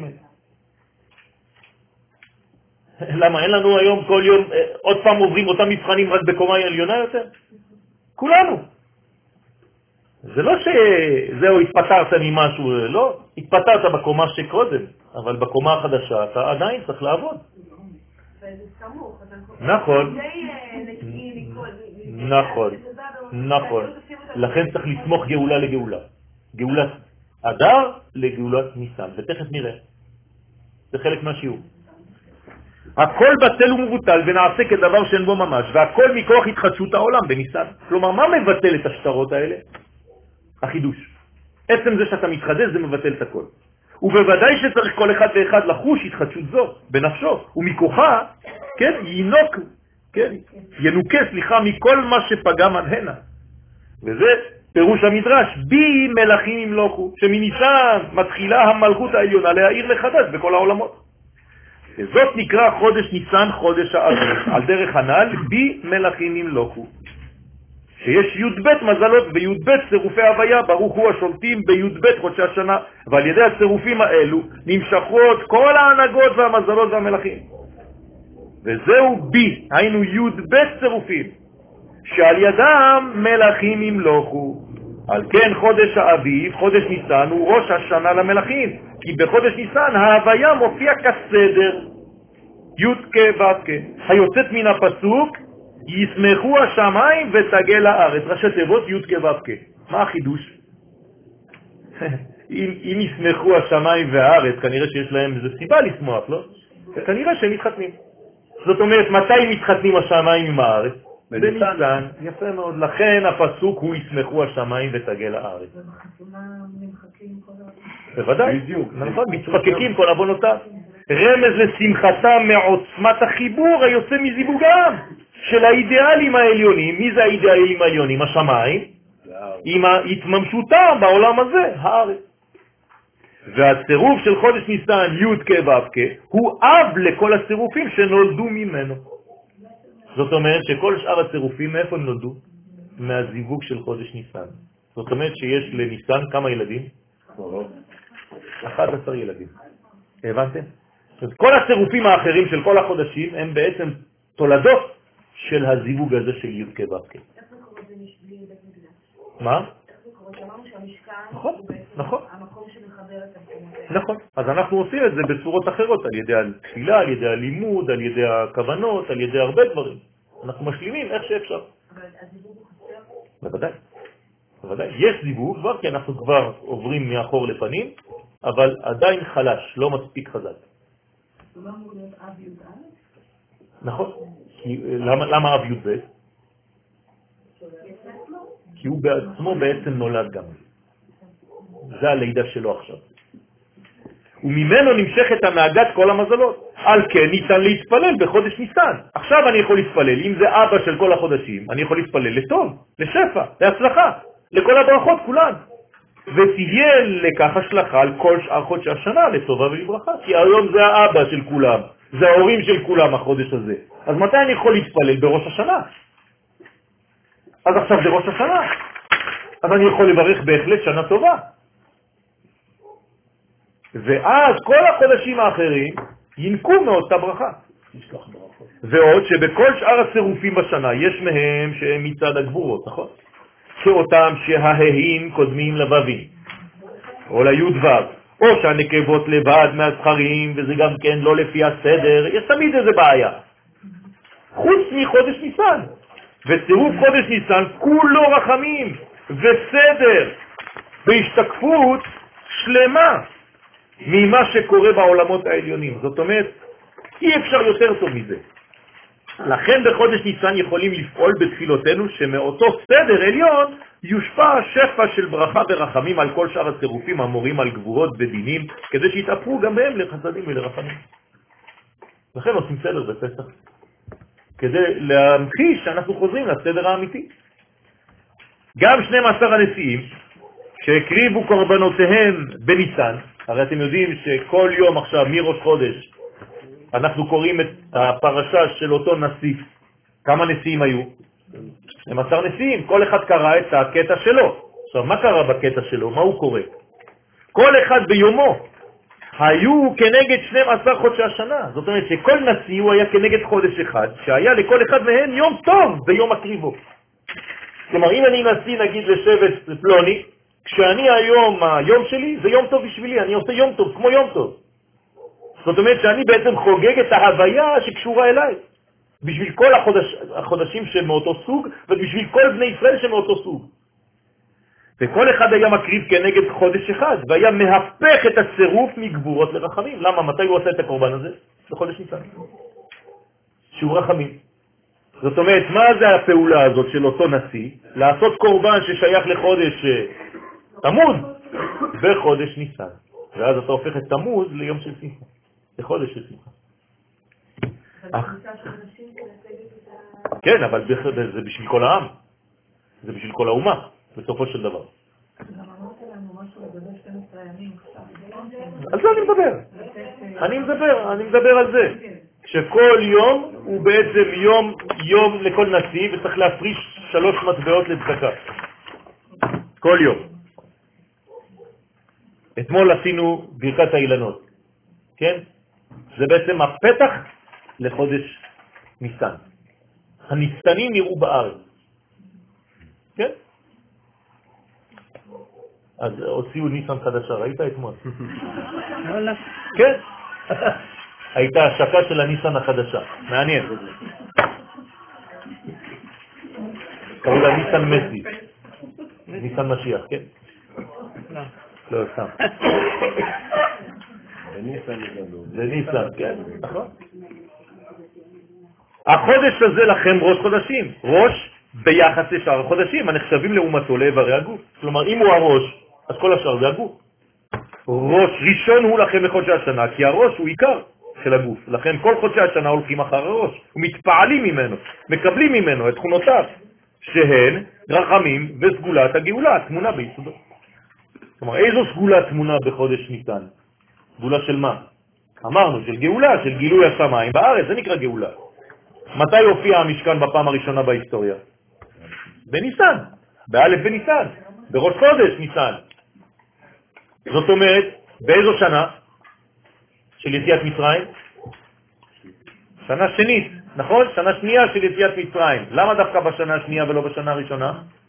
למה? אין לנו היום כל יום, עוד פעם עוברים אותם מבחנים רק בקומה עליונה יותר? כולנו. זה לא שזהו התפטרת ממשהו, לא. התפטרת בקומה שקודם, אבל בקומה החדשה אתה עדיין צריך לעבוד. וזה סמוך. נכון. נכון. נכון. לכן צריך לסמוך גאולה לגאולה. גאולת אדר לגאולת ניסן. ותכף נראה. זה חלק מהשיעור. הכל בטל ומבוטל ונעשה כדבר שאין בו ממש, והכל מכוח התחדשות העולם בניסן. כלומר, מה מבטל את השטרות האלה? החידוש. עצם זה שאתה מתחדש זה מבטל את הכל. ובוודאי שצריך כל אחד ואחד לחוש התחדשות זו בנפשו, ומכוחה, כן, ינוק, כן, ינוקה, סליחה, מכל מה שפגם עד הנה. וזה פירוש המדרש, בי מלכים ימלוכו, שמניסן מתחילה המלכות העליונה להאיר מחדש בכל העולמות. וזאת נקרא חודש ניסן, חודש האביב, על דרך הנ"ל, בי מלכים ימלוכו. שיש י"ב מזלות וי"ב צירופי הוויה, ברוך הוא השולטים בי"ב חודשי השנה, ועל ידי הצירופים האלו נמשכות כל ההנהגות והמזלות והמלכים. וזהו בי, היינו י"ב צירופים. שעל ידם מלכים ימלוכו. על כן חודש האביב, חודש ניסן, הוא ראש השנה למלכים, כי בחודש ניסן ההוויה מופיע כסדר, י' כ' ו' כ', היוצאת מן הפסוק, ישמחו השמיים ותגל הארץ, ראשי תיבות י' כ' ו' כ'. מה החידוש? אם, אם ישמחו השמיים והארץ, כנראה שיש להם איזו סיבה לשמוח, לא? כנראה שהם מתחתנים. זאת אומרת, מתי מתחתנים השמיים עם הארץ? בניסן. יפה מאוד. לכן הפסוק הוא ישמחו השמיים ותגל הארץ. ובחתונה נמחקים כל ה... בוודאי. נכון, מתפקקים כל אבונותיו. רמז לשמחתם מעוצמת החיבור היוצא מזיווגם של האידיאלים העליונים. מי זה האידיאלים העליונים? השמיים. עם ההתממשותם בעולם הזה, הארץ. והצירוף של חודש ניסן, י' כ' ו' כ', הוא אב לכל הצירופים שנולדו ממנו. זאת אומרת שכל שאר הצירופים, מאיפה נולדו? מהזיווג של חודש ניסן. זאת אומרת שיש לניסן כמה ילדים? אחד עשר ילדים. הבנתם? אז כל הצירופים האחרים של כל החודשים הם בעצם תולדות של הזיווג הזה של י' כ' ו' כ'. מה? נכון, נכון. המקום שמחבר את המקומות. נכון. אז אנחנו עושים את זה בצורות אחרות, על ידי התפילה, על ידי הלימוד, על ידי הכוונות, על ידי הרבה דברים. אנחנו משלימים איך שאפשר. אבל הזיווג הוא חסר? בוודאי. בוודאי. יש זיווג כבר, כי אנחנו כבר עוברים מאחור לפנים, אבל עדיין חלש, לא מספיק חזק. הוא לא אמור להיות אב י' א'? נכון. כי, למה, למה אב י' ב'? כי הוא בעצמו בעצם נולד גם. זה הלידה שלו עכשיו. וממנו נמשכת הנהגת כל המזלות. על כן ניתן להתפלל בחודש ניסן. עכשיו אני יכול להתפלל, אם זה אבא של כל החודשים, אני יכול להתפלל לטוב, לשפע, להצלחה, לכל הברכות כולן. ותהיה לכך השלכה על כל שאר חודשי השנה, לטובה ולברכה. כי היום זה האבא של כולם, זה ההורים של כולם החודש הזה. אז מתי אני יכול להתפלל? בראש השנה. אז עכשיו זה ראש השנה. אז אני יכול לברך בהחלט שנה טובה. ואז כל החודשים האחרים ינקו מאותה ברכה. ועוד שבכל שאר הצירופים בשנה יש מהם שהם מצד הגבורות, נכון? שאותם שההים קודמים לבבים, או ליוד וו, או שהנקבות לבד מהזכרים, וזה גם כן לא לפי הסדר, יש תמיד איזה בעיה. חוץ מחודש ניסן. וצירוף חודש ניסן כולו רחמים וסדר בהשתקפות שלמה ממה שקורה בעולמות העליונים. זאת אומרת, אי אפשר יותר טוב מזה. לכן בחודש ניסן יכולים לפעול בתפילותינו שמאותו סדר עליון יושפע שפע של ברכה ורחמים על כל שאר הצירופים המורים על גבורות ודינים, כדי שיתאפרו גם הם לחסדים ולרחמים. לכן עושים סדר בפסח, כדי להמחיש שאנחנו חוזרים לסדר האמיתי. גם שנים עשר הנשיאים שהקריבו קורבנותיהם בניסן, הרי אתם יודעים שכל יום עכשיו מראש חודש אנחנו קוראים את הפרשה של אותו נשיא. כמה נשיאים היו? שנים עשר נשיאים, כל אחד קרא את הקטע שלו. עכשיו, מה קרה בקטע שלו? מה הוא קורא? כל אחד ביומו היו כנגד שנים עשר חודשי השנה. זאת אומרת שכל נשיא הוא היה כנגד חודש אחד, שהיה לכל אחד מהם יום טוב ביום הקריבו. כלומר, אם אני נשיא נגיד לשבט פלוני, כשאני היום, היום שלי זה יום טוב בשבילי, אני עושה יום טוב כמו יום טוב. זאת אומרת שאני בעצם חוגג את ההוויה שקשורה אליי, בשביל כל החודש, החודשים שמאותו סוג, ובשביל כל בני ישראל שמאותו סוג. וכל אחד היה מקריב כנגד חודש אחד, והיה מהפך את הצירוף מגבורות לרחמים. למה? מתי הוא עושה את הקורבן הזה? בחודש ניסן. שהוא רחמים. זאת אומרת, מה זה הפעולה הזאת של אותו נשיא? לעשות קורבן ששייך לחודש תמוז בחודש ניסן. ואז אתה הופך את תמוז ליום של שמחה, לחודש של שמחה. כן, אבל זה בשביל כל העם. זה בשביל כל האומה, בסופו של דבר. על זה אני מדבר. אני מדבר, אני מדבר על זה. שכל יום הוא בעצם יום, יום לכל נשיא, וצריך להפריש שלוש מטבעות לצדקה. כל יום. אתמול עשינו ברכת האילנות. כן? זה בעצם הפתח לחודש ניסן. הניסנים נראו בארץ. כן? אז הוציאו ניסן חדשה, ראית אתמול? כן. הייתה השקה של הניסן החדשה, מעניין. קראו לה ניסן מסי, ניסן משיח, כן? לא, סתם. זה ניסן, כן, נכון. החודש הזה לכם ראש חודשים, ראש ביחס לשאר החודשים, הנחשבים לעומתו לאיברי הגוף. כלומר, אם הוא הראש, אז כל השאר זה הגוף. ראש ראשון הוא לכם בחודשי השנה, כי הראש הוא עיקר של הגוף. לכן כל חודשי השנה הולכים אחר הראש, ומתפעלים ממנו, מקבלים ממנו את תכונותיו, שהן רחמים וסגולת הגאולה, תמונה ביסודו. כלומר, איזו סגולה תמונה בחודש ניסן? סגולה של מה? אמרנו, של גאולה, של גילוי השמיים בארץ, זה נקרא גאולה. מתי הופיע המשכן בפעם הראשונה בהיסטוריה? בניסן, באלף בניסן, בראש חודש ניסן. זאת אומרת, באיזו שנה של יציאת מצרים? שנה שנית, נכון? שנה שנייה של יציאת מצרים. למה דווקא בשנה השנייה ולא בשנה הראשונה?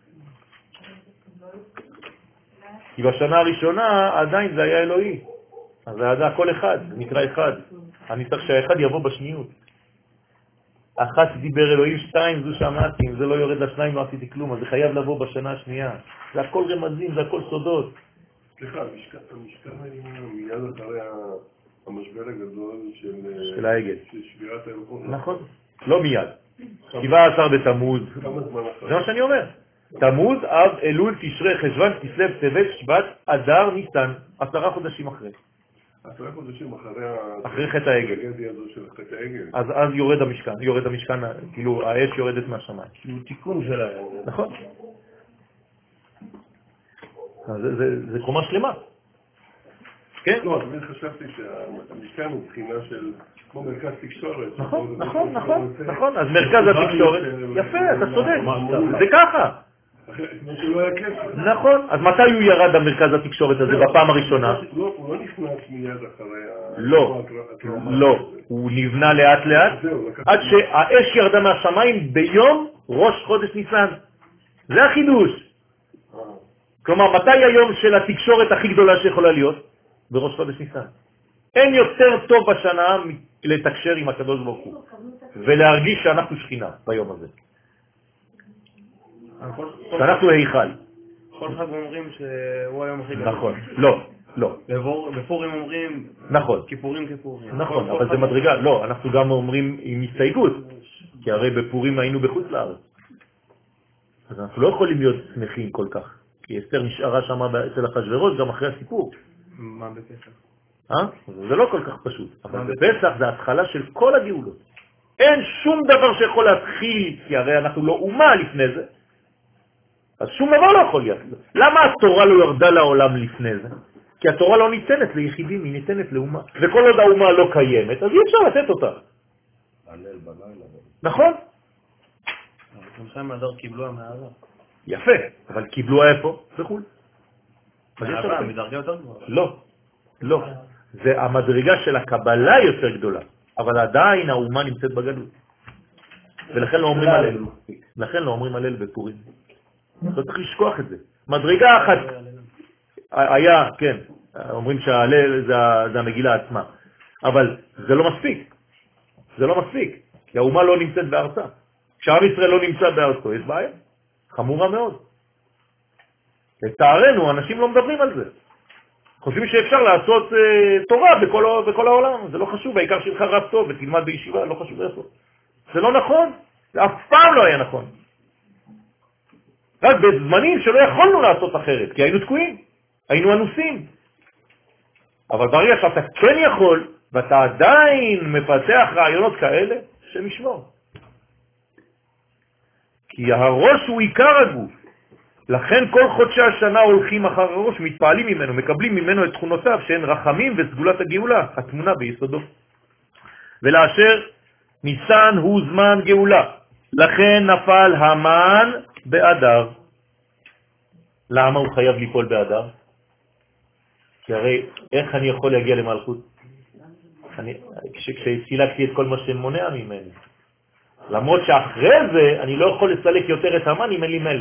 כי בשנה הראשונה עדיין זה היה אלוהי. אז זה היה כל אחד, זה נקרא אחד. אני צריך שהאחד יבוא בשניות. אחת דיבר אלוהים, שתיים זו שמעתי, אם זה לא יורד לשניים לא עשיתי כלום, אז זה חייב לבוא בשנה השנייה. זה הכל רמזים, זה הכל סודות. סליחה, המשכן היה מיד אחרי המשבר הגדול של העגל. של שבירת הלוחות. נכון, לא מיד. שבעה עשר בתמוז. כמה זמן אחרי? זה מה שאני אומר. תמוז, אב, אלול, תשרי, חשוון, כסלו, טבת, שבט, אדר, ניסן. עשרה חודשים אחרי. עשרה חודשים אחרי אחרי חטא העגל. הטרגדיה הזו של חטא העגל. אז אז יורד המשכן, יורד המשכן, כאילו האש יורדת מהשמיים. הוא תיקון של העגל. נכון. זה, זה, זה קומה שלמה. כן? לא, תמיד חשבתי שהמשכן הוא בחינה של כמו מרכז תקשורת. נכון, נכון, נכון, נכון. אז מרכז התקשורת, יפה, אתה צודק, זה ככה. כמו שלא היה כסף. נכון, אז מתי הוא ירד המרכז התקשורת הזה בפעם הראשונה? הוא לא נכנס מיד אחרי ה... לא, לא, הוא נבנה לאט לאט, עד שהאש ירדה מהשמיים ביום ראש חודש ניסן. זה החידוש. כלומר, מתי היום של התקשורת הכי גדולה שיכולה להיות? בראש חודש ניסן. אין יותר טוב בשנה לתקשר עם הקדוש ברוך הוא, ולהרגיש שאנחנו שכינה ביום הזה. שאנחנו היכל. כל חג אומרים שהוא היום הכי גדול. נכון, לא, לא. בפורים אומרים נכון. כיפורים כיפורים. נכון, אבל זה מדרגה. לא, אנחנו גם אומרים עם הסתייגות, כי הרי בפורים היינו בחוץ לארץ. אז אנחנו לא יכולים להיות שמחים כל כך, כי אסתר נשארה שם אצל אחשוורוש גם אחרי הסיפור. מה בפסח? אה? זה לא כל כך פשוט. אבל בפסח זה התחלה של כל הגאולות. אין שום דבר שיכול להתחיל, כי הרי אנחנו לא אומה לפני זה. אז שום דבר לא יכול להיות. למה התורה לא ירדה לעולם לפני זה? כי התורה לא ניתנת ליחידים, היא ניתנת לאומה. וכל עוד האומה לא קיימת, אז אי אפשר לתת אותה. נכון? שם הדר קיבלו המערה. יפה, אבל קיבלו איפה? בחו"ל. מערה, מדרגה יותר גבוהה. לא, לא. זה המדרגה של הקבלה יותר גדולה, אבל עדיין האומה נמצאת בגלות. ולכן לא אומרים הלל. לכן לא אומרים הלל בפורים. אתה צריך לשכוח את זה. מדרגה אחת היה, כן, אומרים שההלל זה המגילה עצמה, אבל זה לא מספיק. זה לא מספיק, כי האומה לא נמצאת בארצה. כשעם ישראל לא נמצא בארצו, יש בעיה חמורה מאוד. לצערנו, אנשים לא מדברים על זה. חושבים שאפשר לעשות uh, תורה בכל, בכל העולם. זה לא חשוב, העיקר שלך רב טוב ותלמד בישיבה, לא חשוב איפה. זה לא נכון, זה אף פעם לא היה נכון. רק בזמנים שלא יכולנו לעשות אחרת, כי היינו תקועים, היינו אנוסים. אבל ברגע שאתה כן יכול, ואתה עדיין מפתח רעיונות כאלה, שמשמור. כי הראש הוא עיקר הגוף. לכן כל חודשי השנה הולכים אחר הראש, מתפעלים ממנו, מקבלים ממנו את תכונותיו, שהן רחמים וסגולת הגאולה, התמונה ביסודו. ולאשר ניסן הוא זמן גאולה, לכן נפל המן באדר. למה הוא חייב ליפול באדר? כי הרי איך אני יכול להגיע למלכות? אני, כש, כשסילקתי את כל מה שמונע ממני. למרות שאחרי זה אני לא יכול לסלק יותר את המן אם אין לי מלך.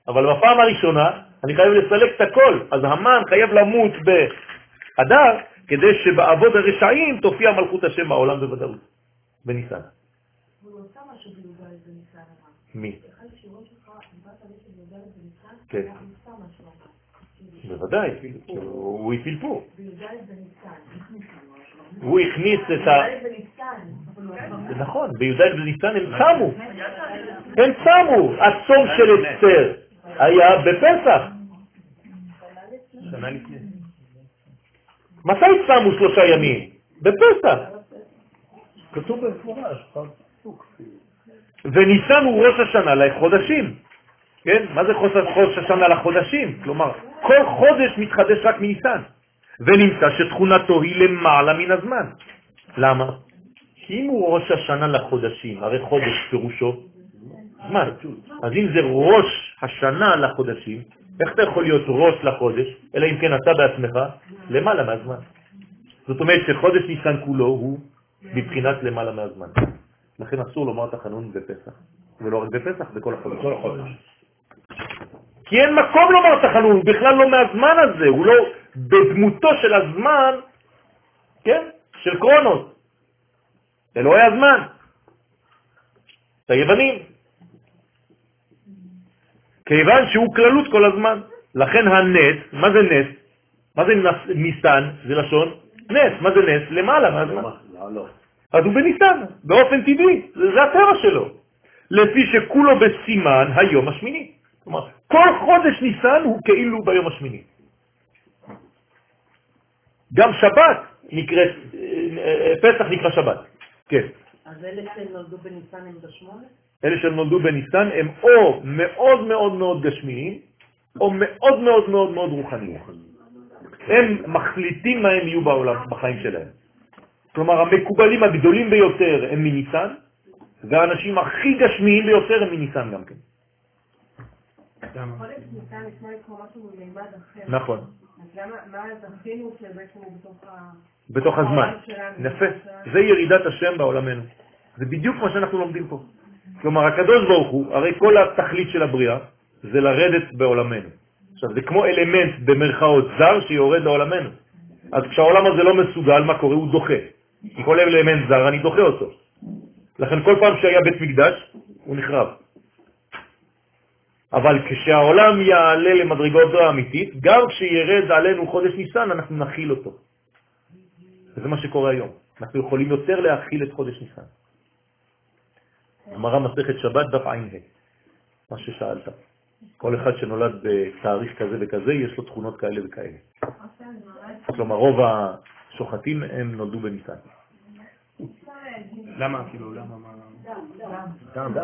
אבל בפעם הראשונה אני חייב לסלק את הכל, אז המן חייב למות באדר, כדי שבעבוד הרשעים תופיע מלכות השם בעולם בוודאות, בניסן. הוא עושה משהו בי"ד בניסן. מי? אחד השירות שלך, דיברת על זה בי"ד בניסן, כן. הוא עושה משהו. בוודאי, הוא הפעיל פה. בי"ד בניסן. הוא הכניס את ה... בי"ד בניסן. נכון, בי"ד בניסן הם צמו. הם צמו. הצום של אסתר היה בפסח. שנה לפני. מתי צמו שלושה ימים? בפסח. כתוב במפורש, פסוק. וניסן הוא ראש השנה לחודשים. כן? מה זה ראש השנה לחודשים? כלומר, כל חודש מתחדש רק מניסן. ונמצא שתכונתו היא למעלה מן הזמן. למה? כי אם הוא ראש השנה לחודשים, הרי חודש פירושו זמן. אז אם זה ראש השנה לחודשים, איך אתה יכול להיות ראש לחודש, אלא אם כן אתה בעצמך למעלה מהזמן. זאת אומרת שחודש ניסן כולו הוא בבחינת למעלה מהזמן. לכן אסור לומר תחנון בפסח. ולא רק בפסח, בכל החודש. בכל החודש. כי אין מקום לומר תחנון, הוא בכלל לא מהזמן הזה, הוא לא בדמותו של הזמן, כן? של קרונוס. אלוהי הזמן. את היוונים. כיוון שהוא כללות כל הזמן. לכן הנס, מה זה נס? מה זה ניסן? זה לשון נס. מה זה נס? למעלה מהזמן. אז הוא בניסן, באופן טבעי. זה, זה הטבע שלו. לפי שכולו בסימן היום השמיני. כלומר, כל חודש ניסן הוא כאילו ביום השמיני. גם שבת נקראת, פסח נקרא שבת. כן. אז אלה שנולדו בניסן הם בשמונה? אלה שנולדו בניסן הם או מאוד מאוד מאוד גשמיים, או מאוד מאוד מאוד מאוד רוחניים. הם מחליטים מה הם יהיו בעולם, בחיים שלהם. כלומר, המקובלים הגדולים ביותר הם מניסן, והאנשים הכי גשמיים ביותר הם מניסן גם כן. חודש ניסן נשמע כמו משהו מימד אחר. נכון. אז מה זכינו שבעצם הוא בתוך ה... בתוך הזמן. נפה. זה ירידת השם בעולמנו. זה בדיוק מה שאנחנו לומדים פה. כלומר, הקדוש ברוך הוא, הרי כל התכלית של הבריאה זה לרדת בעולמנו. עכשיו, זה כמו אלמנט במרכאות זר שיורד לעולמנו. אז כשהעולם הזה לא מסוגל, מה קורה? הוא דוחה. כי כל אלמנט זר, אני דוחה אותו. לכן כל פעם שהיה בית מקדש, הוא נחרב. אבל כשהעולם יעלה למדרגות האמיתית, גם כשירד עלינו חודש ניסן, אנחנו נכיל אותו. וזה מה שקורה היום. אנחנו יכולים יותר להכיל את חודש ניסן. אמרה מסכת שבת דף עין ה', מה ששאלת. כל אחד שנולד בתאריך כזה וכזה, יש לו תכונות כאלה וכאלה. כלומר, רוב השוחטים הם נולדו בניסן. למה? כאילו, למה? דם,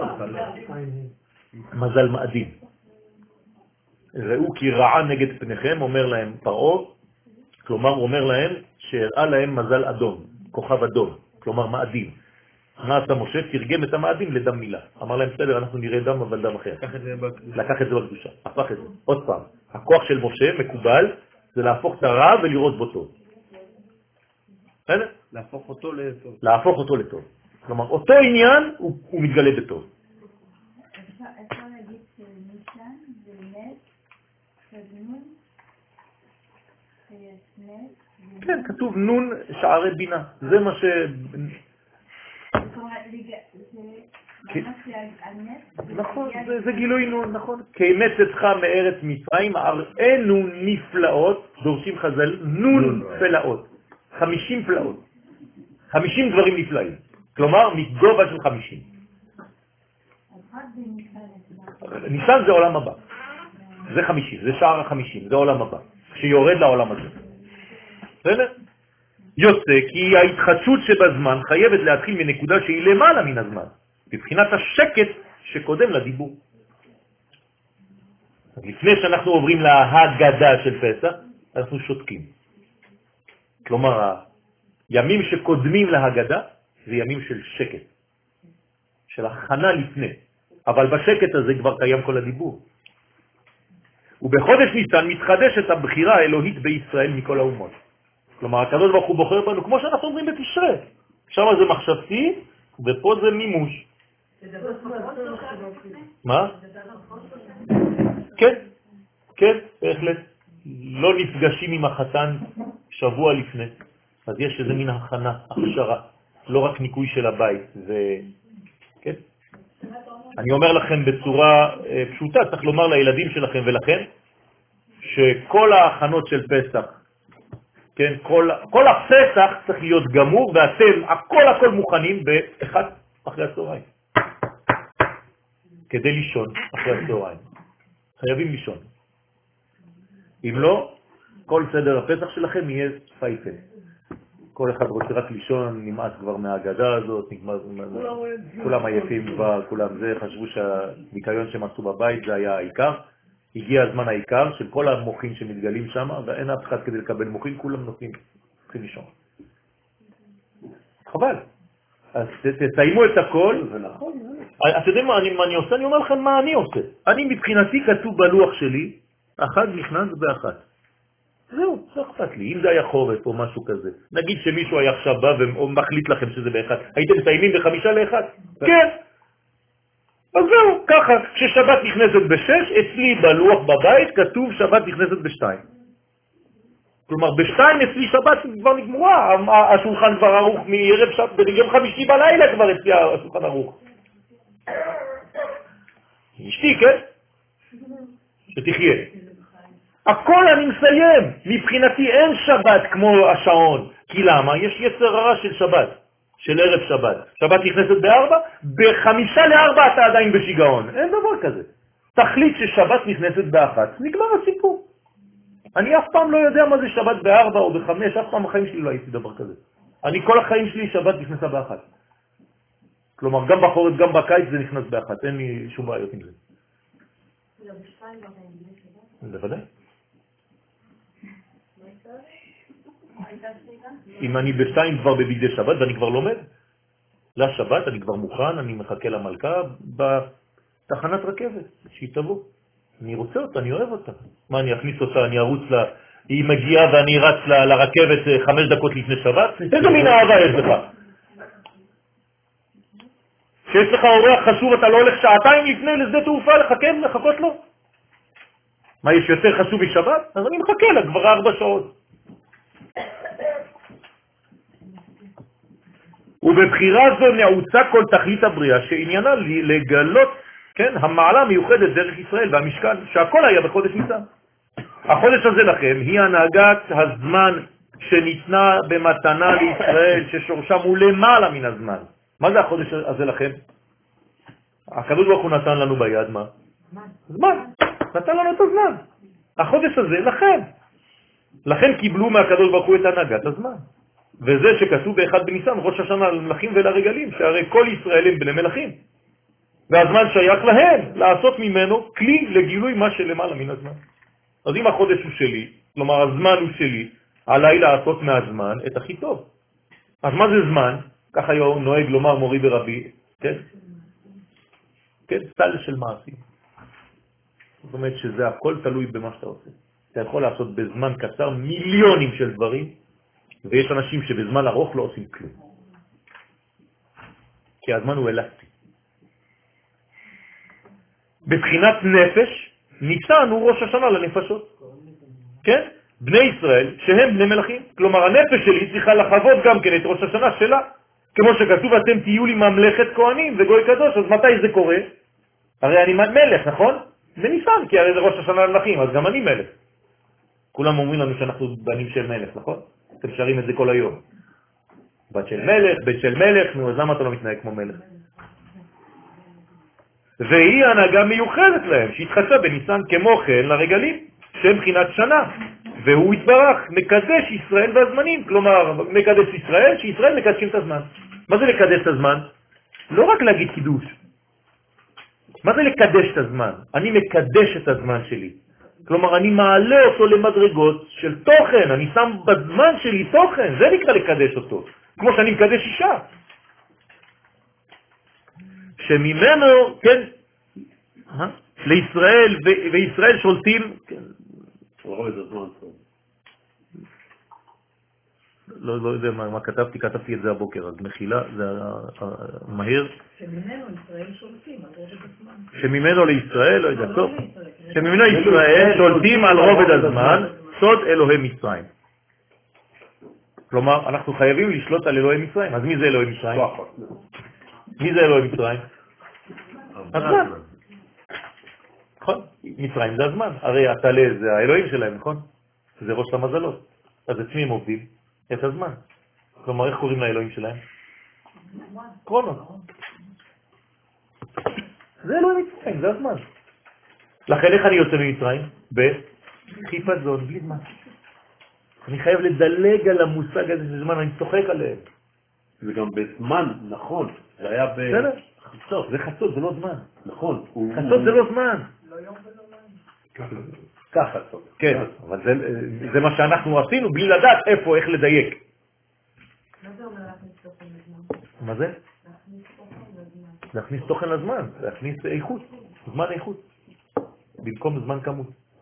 מזל מאדים. ראו כי רעה נגד פניכם, אומר להם פרעה, כלומר הוא אומר להם שהראה להם מזל אדום, כוכב אדום, כלומר מאדים. מה עשה משה? תרגם את המאדים לדם מילה. אמר להם בסדר, אנחנו נראה דם אבל דם אחר. לקח את זה בקדושה, הפך את זה. עוד פעם, הכוח של משה מקובל זה להפוך את הרע ולראות בו טוב. להפוך אותו לטוב. להפוך אותו לטוב. כלומר, אותו עניין הוא, הוא מתגלה בטוב. אפשר להגיד שניסן זה נס, חזנון, שיש נס. כן, כתוב נון שערי בינה. זה מה ש... נכון, זה גילוי נון, נכון. כאמץ אתך מארץ מצרים, אראנו נפלאות, דורשים חז"ל, נון פלאות. חמישים פלאות. חמישים דברים נפלאים. כלומר, מגובה של חמישים. ניסן זה עולם הבא. זה חמישים, זה שער החמישים, זה עולם הבא. שיורד לעולם הזה. בסדר? יוצא כי ההתחדשות שבזמן חייבת להתחיל מנקודה שהיא למעלה מן הזמן. בבחינת השקט שקודם לדיבור. אז לפני שאנחנו עוברים להגדה של פסח, אנחנו שותקים. כלומר, הימים שקודמים להגדה זה ימים של שקט. של הכנה לפני. אבל בשקט הזה כבר קיים כל הדיבור. ובחודש ניסן מתחדשת הבחירה האלוהית בישראל מכל האומות. כלומר, הקדוש ברוך הוא בוחר בנו, כמו שאנחנו אומרים בתשרי. שם זה מחשבתי, ופה זה מימוש. מה? כן, כן, בהחלט. לא נפגשים עם החתן שבוע לפני. אז יש איזה מין הכנה, הכשרה, לא רק ניקוי של הבית. ו... כן? אני אומר לכם בצורה פשוטה, צריך לומר לילדים שלכם ולכם, שכל ההכנות של פסח, כן, כל, כל הפסח צריך להיות גמור, ואתם הכל הכל מוכנים באחד אחרי הצהריים. כדי לישון אחרי הצהריים. חייבים לישון. אם לא, כל סדר הפסח שלכם יהיה פייפה. כל אחד רוצה רק לישון, נמאס כבר מהאגדה הזאת, נגמר, כולם עייפים כבר, כולם זה, חשבו שהניקיון שהם עשו בבית זה היה העיקר. הגיע הזמן העיקר של כל המוחים שמתגלים שם, ואין אף אחד כדי לקבל מוחים, כולם נותנים, צריכים לישון. חבל. אז תסיימו את הכל. אתם יודעים מה אני עושה? אני אומר לכם מה אני עושה. אני מבחינתי כתוב בלוח שלי, אחד נכנס באחת. זהו, זה אכפת לי. אם זה היה חורף או משהו כזה, נגיד שמישהו היה עכשיו בא ומחליט לכם שזה באחד, הייתם מסיימים בחמישה לאחד? כן. אז זהו, ככה, כששבת נכנסת בשש, אצלי בלוח בבית כתוב שבת נכנסת בשתיים. כלומר, בשתיים אצלי שבת כבר נגמרה, השולחן כבר ערוך מערב שבת, ביום חמישי בלילה כבר אצלי השולחן ערוך. אשתי, כן? שתחיה. הכל אני מסיים. מבחינתי אין שבת כמו השעון. כי למה? יש יצר הרע של שבת, של ערב שבת. שבת נכנסת בארבע, בחמישה לארבע אתה עדיין בשיגעון. אין דבר כזה. תחליט ששבת נכנסת באחת, נגמר הסיפור. אני אף פעם לא יודע מה זה שבת בארבע או בחמש, אף פעם בחיים שלי לא הייתי דבר כזה. אני כל החיים שלי שבת נכנסה באחת. כלומר, גם בחורף, גם בקיץ זה נכנס באחת. אין לי שום בעיות עם זה. בוודאי. אם אני בשתיים כבר בבידי שבת ואני כבר לומד, לשבת אני כבר מוכן, אני מחכה למלכה בתחנת רכבת, שהיא תבוא. אני רוצה אותה, אני אוהב אותה. מה, אני אכניס אותה, אני ארוץ לה, היא מגיעה ואני רץ לה, לרכבת חמש דקות לפני שבת? איזה מין אהבה יש לך? שיש לך אורח חשוב, אתה לא הולך שעתיים לפני לשדה תעופה לחכה, לחכות לו? מה, יש יותר חשוב משבת? אז אני מחכה לה כבר ארבע שעות. ובבחירה זו נעוצה כל תכלית הבריאה, שעניינה לגלות, כן, המעלה מיוחדת דרך ישראל והמשכן, שהכל היה בחודש ניסן. החודש הזה לכם היא הנהגת הזמן שניתנה במתנה לישראל, ששורשם הוא למעלה מן הזמן. מה זה החודש הזה לכם? הקדוש ברוך הוא נתן לנו ביד מה? זמן. נתן לנו את הזמן. החודש הזה לכם. לכן קיבלו מהקדוש ברוך הוא את הנהגת הזמן. וזה שכתוב באחד בניסן, ראש השנה למלכים ולרגלים, שהרי כל ישראל הם בני מלכים. והזמן שייך להם, לעשות ממנו כלי לגילוי מה שלמעלה מן הזמן. אז אם החודש הוא שלי, כלומר הזמן הוא שלי, עליי לעשות מהזמן את הכי טוב. אז מה זה זמן? ככה נוהג לומר מורי ורבי, כן? כן, סל של מעשים. זאת אומרת שזה הכל תלוי במה שאתה עושה. אתה יכול לעשות בזמן קצר מיליונים של דברים, ויש אנשים שבזמן ארוך לא עושים כלום. כי הזמן הוא אלסטי. בבחינת נפש, ניסן הוא ראש השנה לנפשות. כן? בני ישראל שהם בני מלכים. כלומר, הנפש שלי צריכה לחוות גם כן את ראש השנה שלה. כמו שכתוב, אתם תהיו לי ממלכת כהנים וגוי קדוש. אז מתי זה קורה? הרי אני מלך, נכון? בניסן, כי הרי זה ראש השנה למלכים, אז גם אני מלך. כולם אומרים לנו שאנחנו בנים של מלך, נכון? אתם שרים את זה כל היום. בת של מלך, בית של מלך, נו, אז למה אתה לא מתנהג כמו מלך? והיא הנהגה מיוחדת להם, שהתחצה בניסן כמו כן לרגלים, שהם בחינת שנה. והוא התברך, מקדש ישראל והזמנים. כלומר, מקדש ישראל, שישראל מקדשים את הזמן. מה זה לקדש את הזמן? לא רק להגיד קידוש. מה זה לקדש את הזמן? אני מקדש את הזמן שלי. כלומר, אני מעלה אותו למדרגות של תוכן, אני שם בזמן שלי תוכן, זה נקרא לקדש אותו. כמו שאני מקדש אישה. שממנו, כן, לישראל, וישראל שולטים, כן, לא, לא יודע מה, מה כתבתי, כתבתי את זה הבוקר, אז מחילה, זה מהיר. שממנו ישראל שולטים, על רשת הזמן. שממנו לישראל, לא יודע, טוב. שממנו ישראל שולטים על רובד הזמן, סוד אלוהי מצרים. כלומר, אנחנו חייבים לשלוט על אלוהי מצרים. אז מי זה אלוהי מצרים? מי זה אלוהי מצרים? הזמן. נכון? מצרים זה הזמן. הרי התלה זה האלוהים שלהם, נכון? זה ראש המזלות. אז את מי הם עובדים? את הזמן. כלומר, איך קוראים לאלוהים שלהם? קרונות. זה אלוהי מצרים, זה הזמן. לכן איך אני יוצא ממצרים? בחיפזון, בלי זמן. אני חייב לדלג על המושג הזה של זמן, אני צוחק עליהם. זה גם בזמן, נכון. זה היה בחצות. זה חצות, זה לא זמן. נכון. חצות זה לא זמן. ככה טוב. כן, אבל זה מה שאנחנו עשינו, בלי לדעת איפה, איך לדייק. מה זה אומר להכניס תוכן לזמן? מה זה? להכניס תוכן לזמן. להכניס תוכן לזמן, להכניס איכות, זמן איכות, במקום זמן כמות.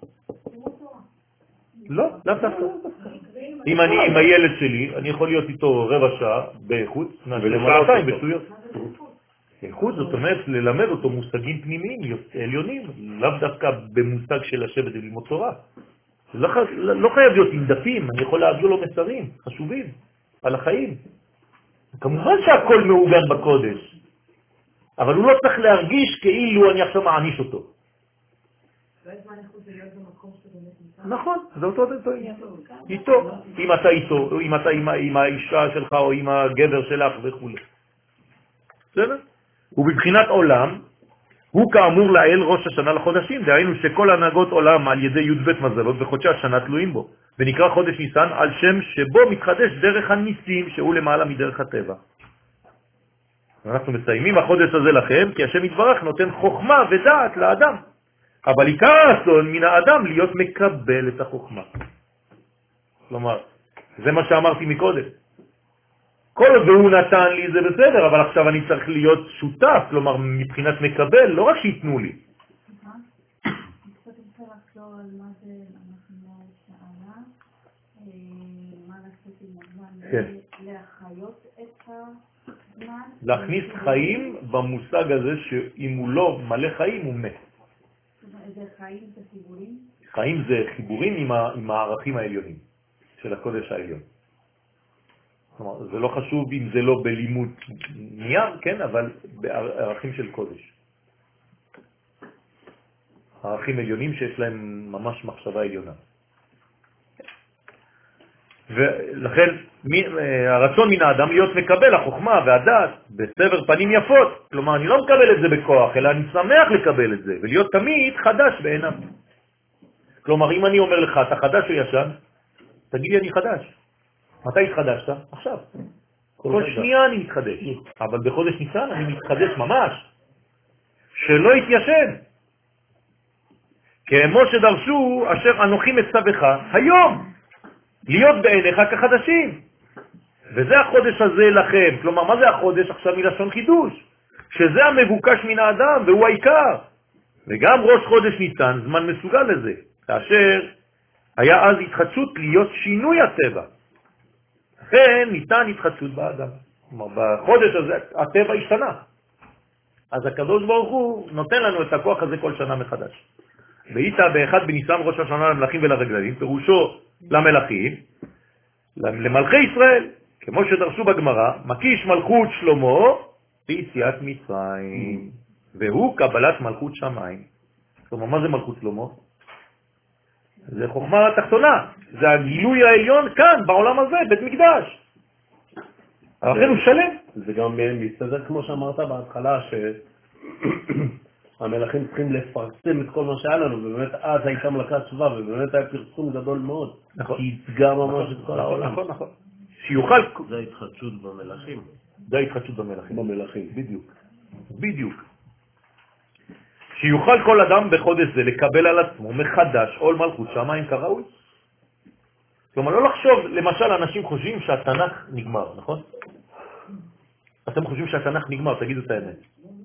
לא, לאו דווקא. אם אני עם הילד שלי, אני יכול להיות איתו רבע שעה באיכות, ולמעתיים בשטויות. איכות זאת אומרת ללמד אותו מושגים פנימיים, עליונים, לאו דווקא במושג של לשבת וללמוד תורה. זה לא, לא חייב להיות עם דפים, אני יכול להעביר לו מסרים חשובים על החיים. כמובן שהכל מעוגן בקודש, אבל הוא לא צריך להרגיש כאילו אני עכשיו מעניש אותו. לא יש זמן איכות זה להיות במקום שבאמת נמצא. נכון, זה אותו עניין. איתו, אם אתה איתו, אם אתה עם האישה שלך או עם הגבר שלך וכו'. בסדר? ובבחינת עולם, הוא כאמור לאל ראש השנה לחודשים, דהיינו שכל הנהגות עולם על ידי י' ב' מזלות וחודשי השנה תלויים בו, ונקרא חודש ניסן על שם שבו מתחדש דרך הניסים, שהוא למעלה מדרך הטבע. אנחנו מסיימים החודש הזה לכם, כי השם יתברך נותן חוכמה ודעת לאדם. אבל עיקר האסון מן האדם להיות מקבל את החוכמה. כלומר, זה מה שאמרתי מקודם. כל עוד הוא נתן לי זה בסדר, אבל עכשיו אני צריך להיות שותף, כלומר מבחינת מקבל, לא רק שיתנו לי. קצת רוצה לחזור על מה זה אנחנו שאלה, מה לעשות עם הזמן, להחיות את הזמן. להכניס חיים במושג הזה שאם הוא לא מלא חיים הוא מת. זה חיים זה חיבורים? חיים זה חיבורים עם, ה, עם הערכים העליונים של הקודש העליון. כלומר, זה לא חשוב אם זה לא בלימוד נייר, כן, אבל בערכים של קודש. ערכים עליונים שיש להם ממש מחשבה עליונה. ולכן הרצון מן האדם להיות מקבל החוכמה והדעת בסבר פנים יפות. כלומר, אני לא מקבל את זה בכוח, אלא אני שמח לקבל את זה, ולהיות תמיד חדש בעיניו. כלומר, אם אני אומר לך, אתה חדש או ישן, תגיד לי, אני חדש. מתי התחדשת? עכשיו. כל, כל שנייה אני מתחדש. אבל בחודש ניסן אני מתחדש ממש. שלא יתיישן. כמו שדרשו אשר אנוכי מצווך היום. להיות בעיניך כחדשים. וזה החודש הזה לכם. כלומר, מה זה החודש? עכשיו מלשון חידוש. שזה המבוקש מן האדם, והוא העיקר. וגם ראש חודש ניסן, זמן מסוגל לזה. כאשר היה אז התחדשות להיות שינוי הטבע. לכן ניתן התחדשות באדם. כלומר, בחודש הזה הטבע השתנה. אז הקדוש ברוך הוא נותן לנו את הכוח הזה כל שנה מחדש. ואיתה באחד בניסן ראש השנה למלכים ולרגללים, פירושו למלכים, למלכי ישראל, כמו שדרשו בגמרא, מקיש מלכות שלמה ביציאת מצרים, והוא קבלת מלכות שמיים. כלומר, מה זה מלכות שלמה? זה חוכמה התחתונה, זה הגילוי העליון כאן, בעולם הזה, בית מקדש. לכן הוא שלם. זה גם מסתדר כמו שאמרת בהתחלה, שהמלכים צריכים לפרסם את כל מה שהיה לנו, ובאמת אז הייתה מלכת שבא, ובאמת היה פרסום גדול מאוד. נכון. כי יתגע ממש את כל העולם. נכון, נכון. שיוכל... זה התחדשות במלכים. זה התחדשות במלכים. במלכים. בדיוק. בדיוק. שיוכל כל אדם בחודש זה לקבל על עצמו מחדש עול מלכות שמיים כראוי. כלומר, לא לחשוב, למשל, אנשים חושבים שהתנ"ך נגמר, נכון? אתם חושבים שהתנ"ך נגמר, תגידו את האמת.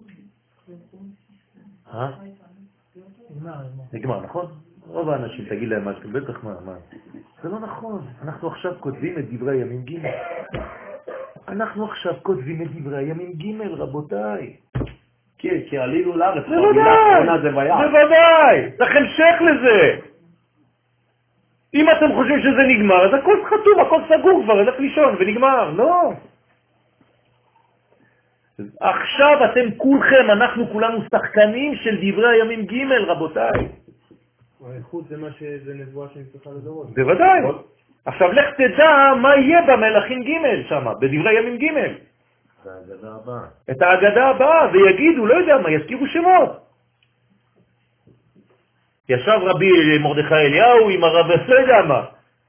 אה? נגמר, נגמר. נגמר, נכון? רוב האנשים, תגיד להם מה, בטח מה, מה. זה לא נכון, אנחנו עכשיו כותבים את דברי ימים ג'. אנחנו עכשיו כותבים את דברי ימים ג', רבותיי. כן, כי עלינו לארץ. בוודאי, בוודאי, צריך המשך לזה. אם אתם חושבים שזה נגמר, אז הכל חתום, הכל סגור כבר, הלך לישון ונגמר. לא. עכשיו אתם כולכם, אנחנו כולנו שחקנים של דברי הימים ג' רבותיי. האיכות זה מה שזה נבואה שנצטרכה לדורות. בוודאי. עכשיו לך תדע מה יהיה במלאכים ג' שם, בדברי ימים ג'. את ההגדה הבאה. את ההגדה הבאה, ויגידו, לא יודע מה, יזכירו שמות. ישב רבי מרדכי אליהו עם הרב לא יודע מה.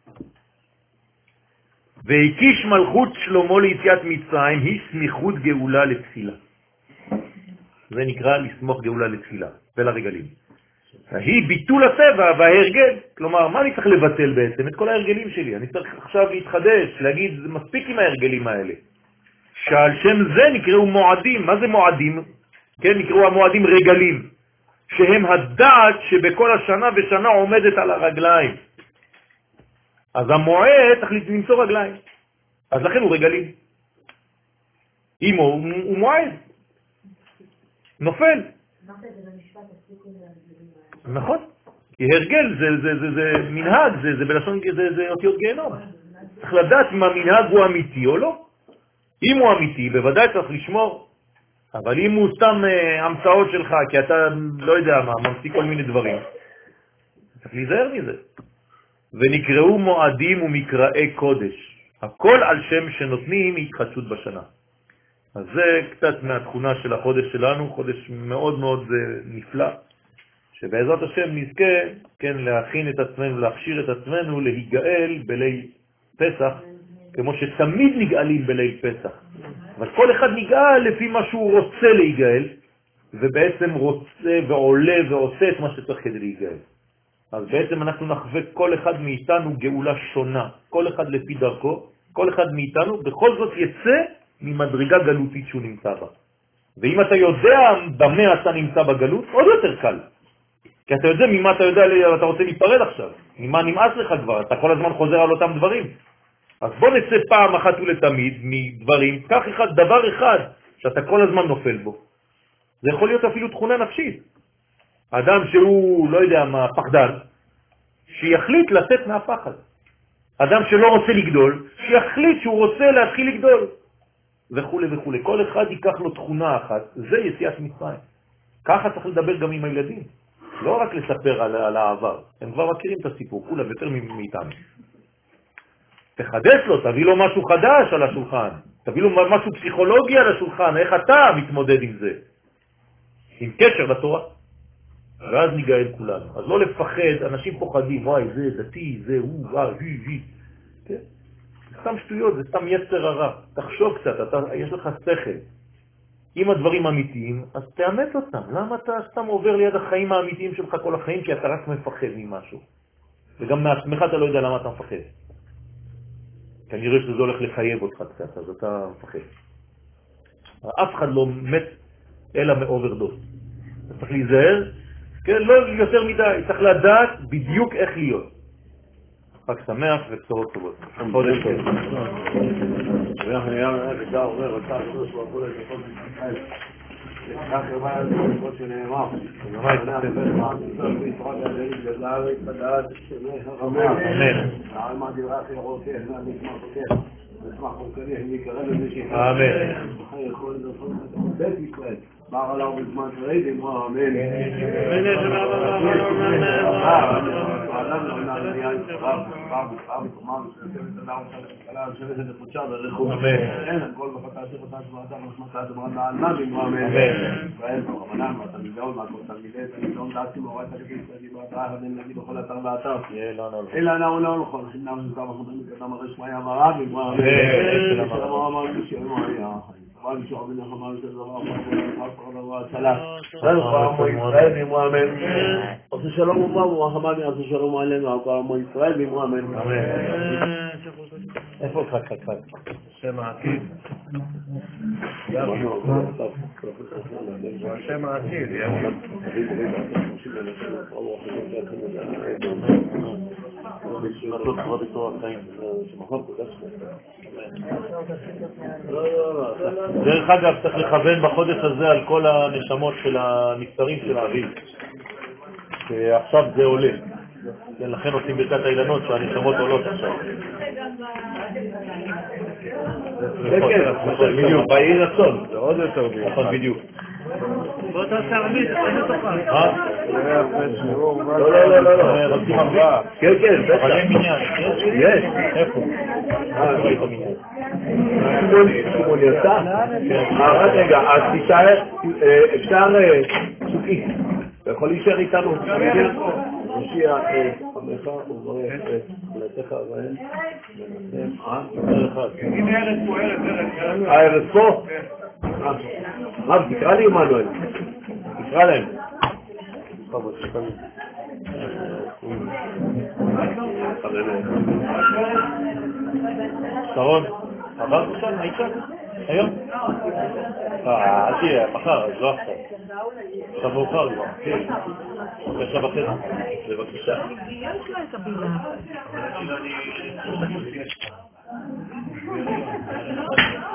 והקיש מלכות שלמה ליציאת מצרים היא סמיכות גאולה לתפילה. זה נקרא לסמוך גאולה לתפילה ולרגלים. היא ביטול הטבע וההרגל. כלומר, מה אני צריך לבטל בעצם? את כל ההרגלים שלי. אני צריך עכשיו להתחדש, להגיד, זה מספיק עם ההרגלים האלה. שעל שם זה נקראו מועדים. מה זה מועדים? כן, נקראו המועדים רגלים. שהם הדעת שבכל השנה ושנה עומדת על הרגליים. אז המועד צריך למצוא רגליים. אז לכן הוא רגלים. אם הוא, הוא מועד. נופל. נכון. כי הרגל זה, זה, זה, זה מנהג, זה, זה בלשון, זה, זה אותיות גיהנום. צריך לדעת אם המנהג הוא אמיתי או לא. אם הוא אמיתי, בוודאי צריך לשמור. אבל אם הוא סתם אה, המצאות שלך, כי אתה לא יודע מה, ממציא כל מיני דברים, צריך להיזהר מזה. ונקראו מועדים ומקראי קודש. הכל על שם שנותנים התחדשות בשנה. אז זה קצת מהתכונה של החודש שלנו, חודש מאוד מאוד נפלא, שבעזרת השם נזכה, כן, להכין את עצמנו, להכשיר את עצמנו, להיגאל בליל פסח, כמו שתמיד נגאלים בליל פסח. אבל כל אחד נגאל לפי מה שהוא רוצה להיגאל, ובעצם רוצה ועולה ועושה את מה שצריך כדי להיגאל. אז בעצם אנחנו נחווה כל אחד מאיתנו גאולה שונה, כל אחד לפי דרכו, כל אחד מאיתנו בכל זאת יצא ממדרגה גלותית שהוא נמצא בה. ואם אתה יודע במה אתה נמצא בגלות, עוד יותר קל. כי אתה יודע ממה אתה יודע, אתה רוצה להיפרד עכשיו, ממה נמאס לך כבר, אתה כל הזמן חוזר על אותם דברים. אז בוא נצא פעם אחת ולתמיד מדברים, כך אחד, דבר אחד שאתה כל הזמן נופל בו. זה יכול להיות אפילו תכונה נפשית. אדם שהוא, לא יודע מה, פחדן, שיחליט לצאת מהפחד. אדם שלא רוצה לגדול, שיחליט שהוא רוצה להתחיל לגדול. וכו' וכו'. כל אחד ייקח לו תכונה אחת, זה יציאת מצרים. ככה צריך לדבר גם עם הילדים. לא רק לספר על, על העבר. הם כבר מכירים את הסיפור, כולה יותר מאיתנו. תחדש לו, תביא לו משהו חדש על השולחן. תביא לו משהו פסיכולוגי על השולחן. איך אתה מתמודד עם זה? עם קשר לתורה. ואז ניגאל כולנו. אז לא לפחד, אנשים פוחדים, וואי, זה דתי, זה הוא, וואי, וי, וי. כן? זה סתם שטויות, זה סתם יצר הרע. תחשוב קצת, אתה, יש לך שכל. אם הדברים אמיתיים, אז תאמץ אותם. למה אתה סתם עובר ליד החיים האמיתיים שלך כל החיים? כי אתה רק מפחד ממשהו. וגם מעצמך אתה לא יודע למה אתה מפחד. כנראה שזה הולך לחייב אותך קצת, אז אתה מפחד. אף אחד לא מת אלא מאוברדוס. אתה צריך להיזהר, כן, לא יותר מדי, צריך לדעת בדיוק איך להיות. חג שמח ובשורות טובות. חודש טוב. ואנחנו נראה איך עובר, אתה עובר שהוא עבור את הכל בישראל. כך יובל על זה כמו שנאמר. ומה יתפסק? אמן. על מה דברה אחרי רוקח, מה נשמע חוקר. נשמע חוקרי, אני אקרא לזה שיחה. אמן. אחרי יכול לדפות את בית ישראל. בר עליו בזמן שרעיד, אמרו אמן. אמן. האדם לא נע לניה יצחר, בפעם בפעם בפעם, שנסבת אדם כלכלה, שבת את החודשה ורכוב. אין, הכל בחטא שחטא שבעתה וחמתה דמרן לעלמה, אמרו אמן. ישראל, ברמנן, מהתלמידון, מהכל תלמידי, תלמידון דעתי מורת הלכי סלגי באתר, הדין להגיד בכל אתר ואתר. אלא נאו נאו נכון, חינם נמצא בחודם מקדם אחרי שמעי המרב, אמרו אמן. אמרו אמן, בשביל היה. אמרו בשביל אמן, אמרו בשביל דבר, אמרו הצלה. רחמו ישראל, אמרו אמן. עושה שלום ובאו, רחמני, עושה שלום עלינו, רחמו ישראל, אמרו אמן. איפה חג חג חג? שם העתיד. השם העתיד, דרך אגב, צריך לכוון בחודש הזה על כל הנשמות של הנפטרים של האביב, שעכשיו זה עולה. לכן עושים ברכת האילנות שהנשמות עולות עכשיו. כן, כן, בדיוק, באי רצון, זה עוד יותר נכון, בדיוק. בוא תעשה ערבית, איזה תוכל? אה? לא, לא, לא, לא. רוצים ארבעה. כן, כן, בטח. אבל אין מניין. יש. איפה? אה, לא איפה מניין. שמעון יצא? רק רגע, אז תישאר, אפשר סוכי. אתה יכול להישאר איתנו. מושיע עמך וברך את מלאכתך בהם ונשם עד דבר אחד. הנה ארץ פה, ארץ, ארץ. הארץ פה? רב, תקרא לי עמנואל. תקרא להם. שרון, עברת שם? היית שם? היום? אה, אל תהיה, מחר, אז לא עכשיו. עכשיו מאוחר כבר. בבקשה בחדר. בבקשה. יש לו את הבילה.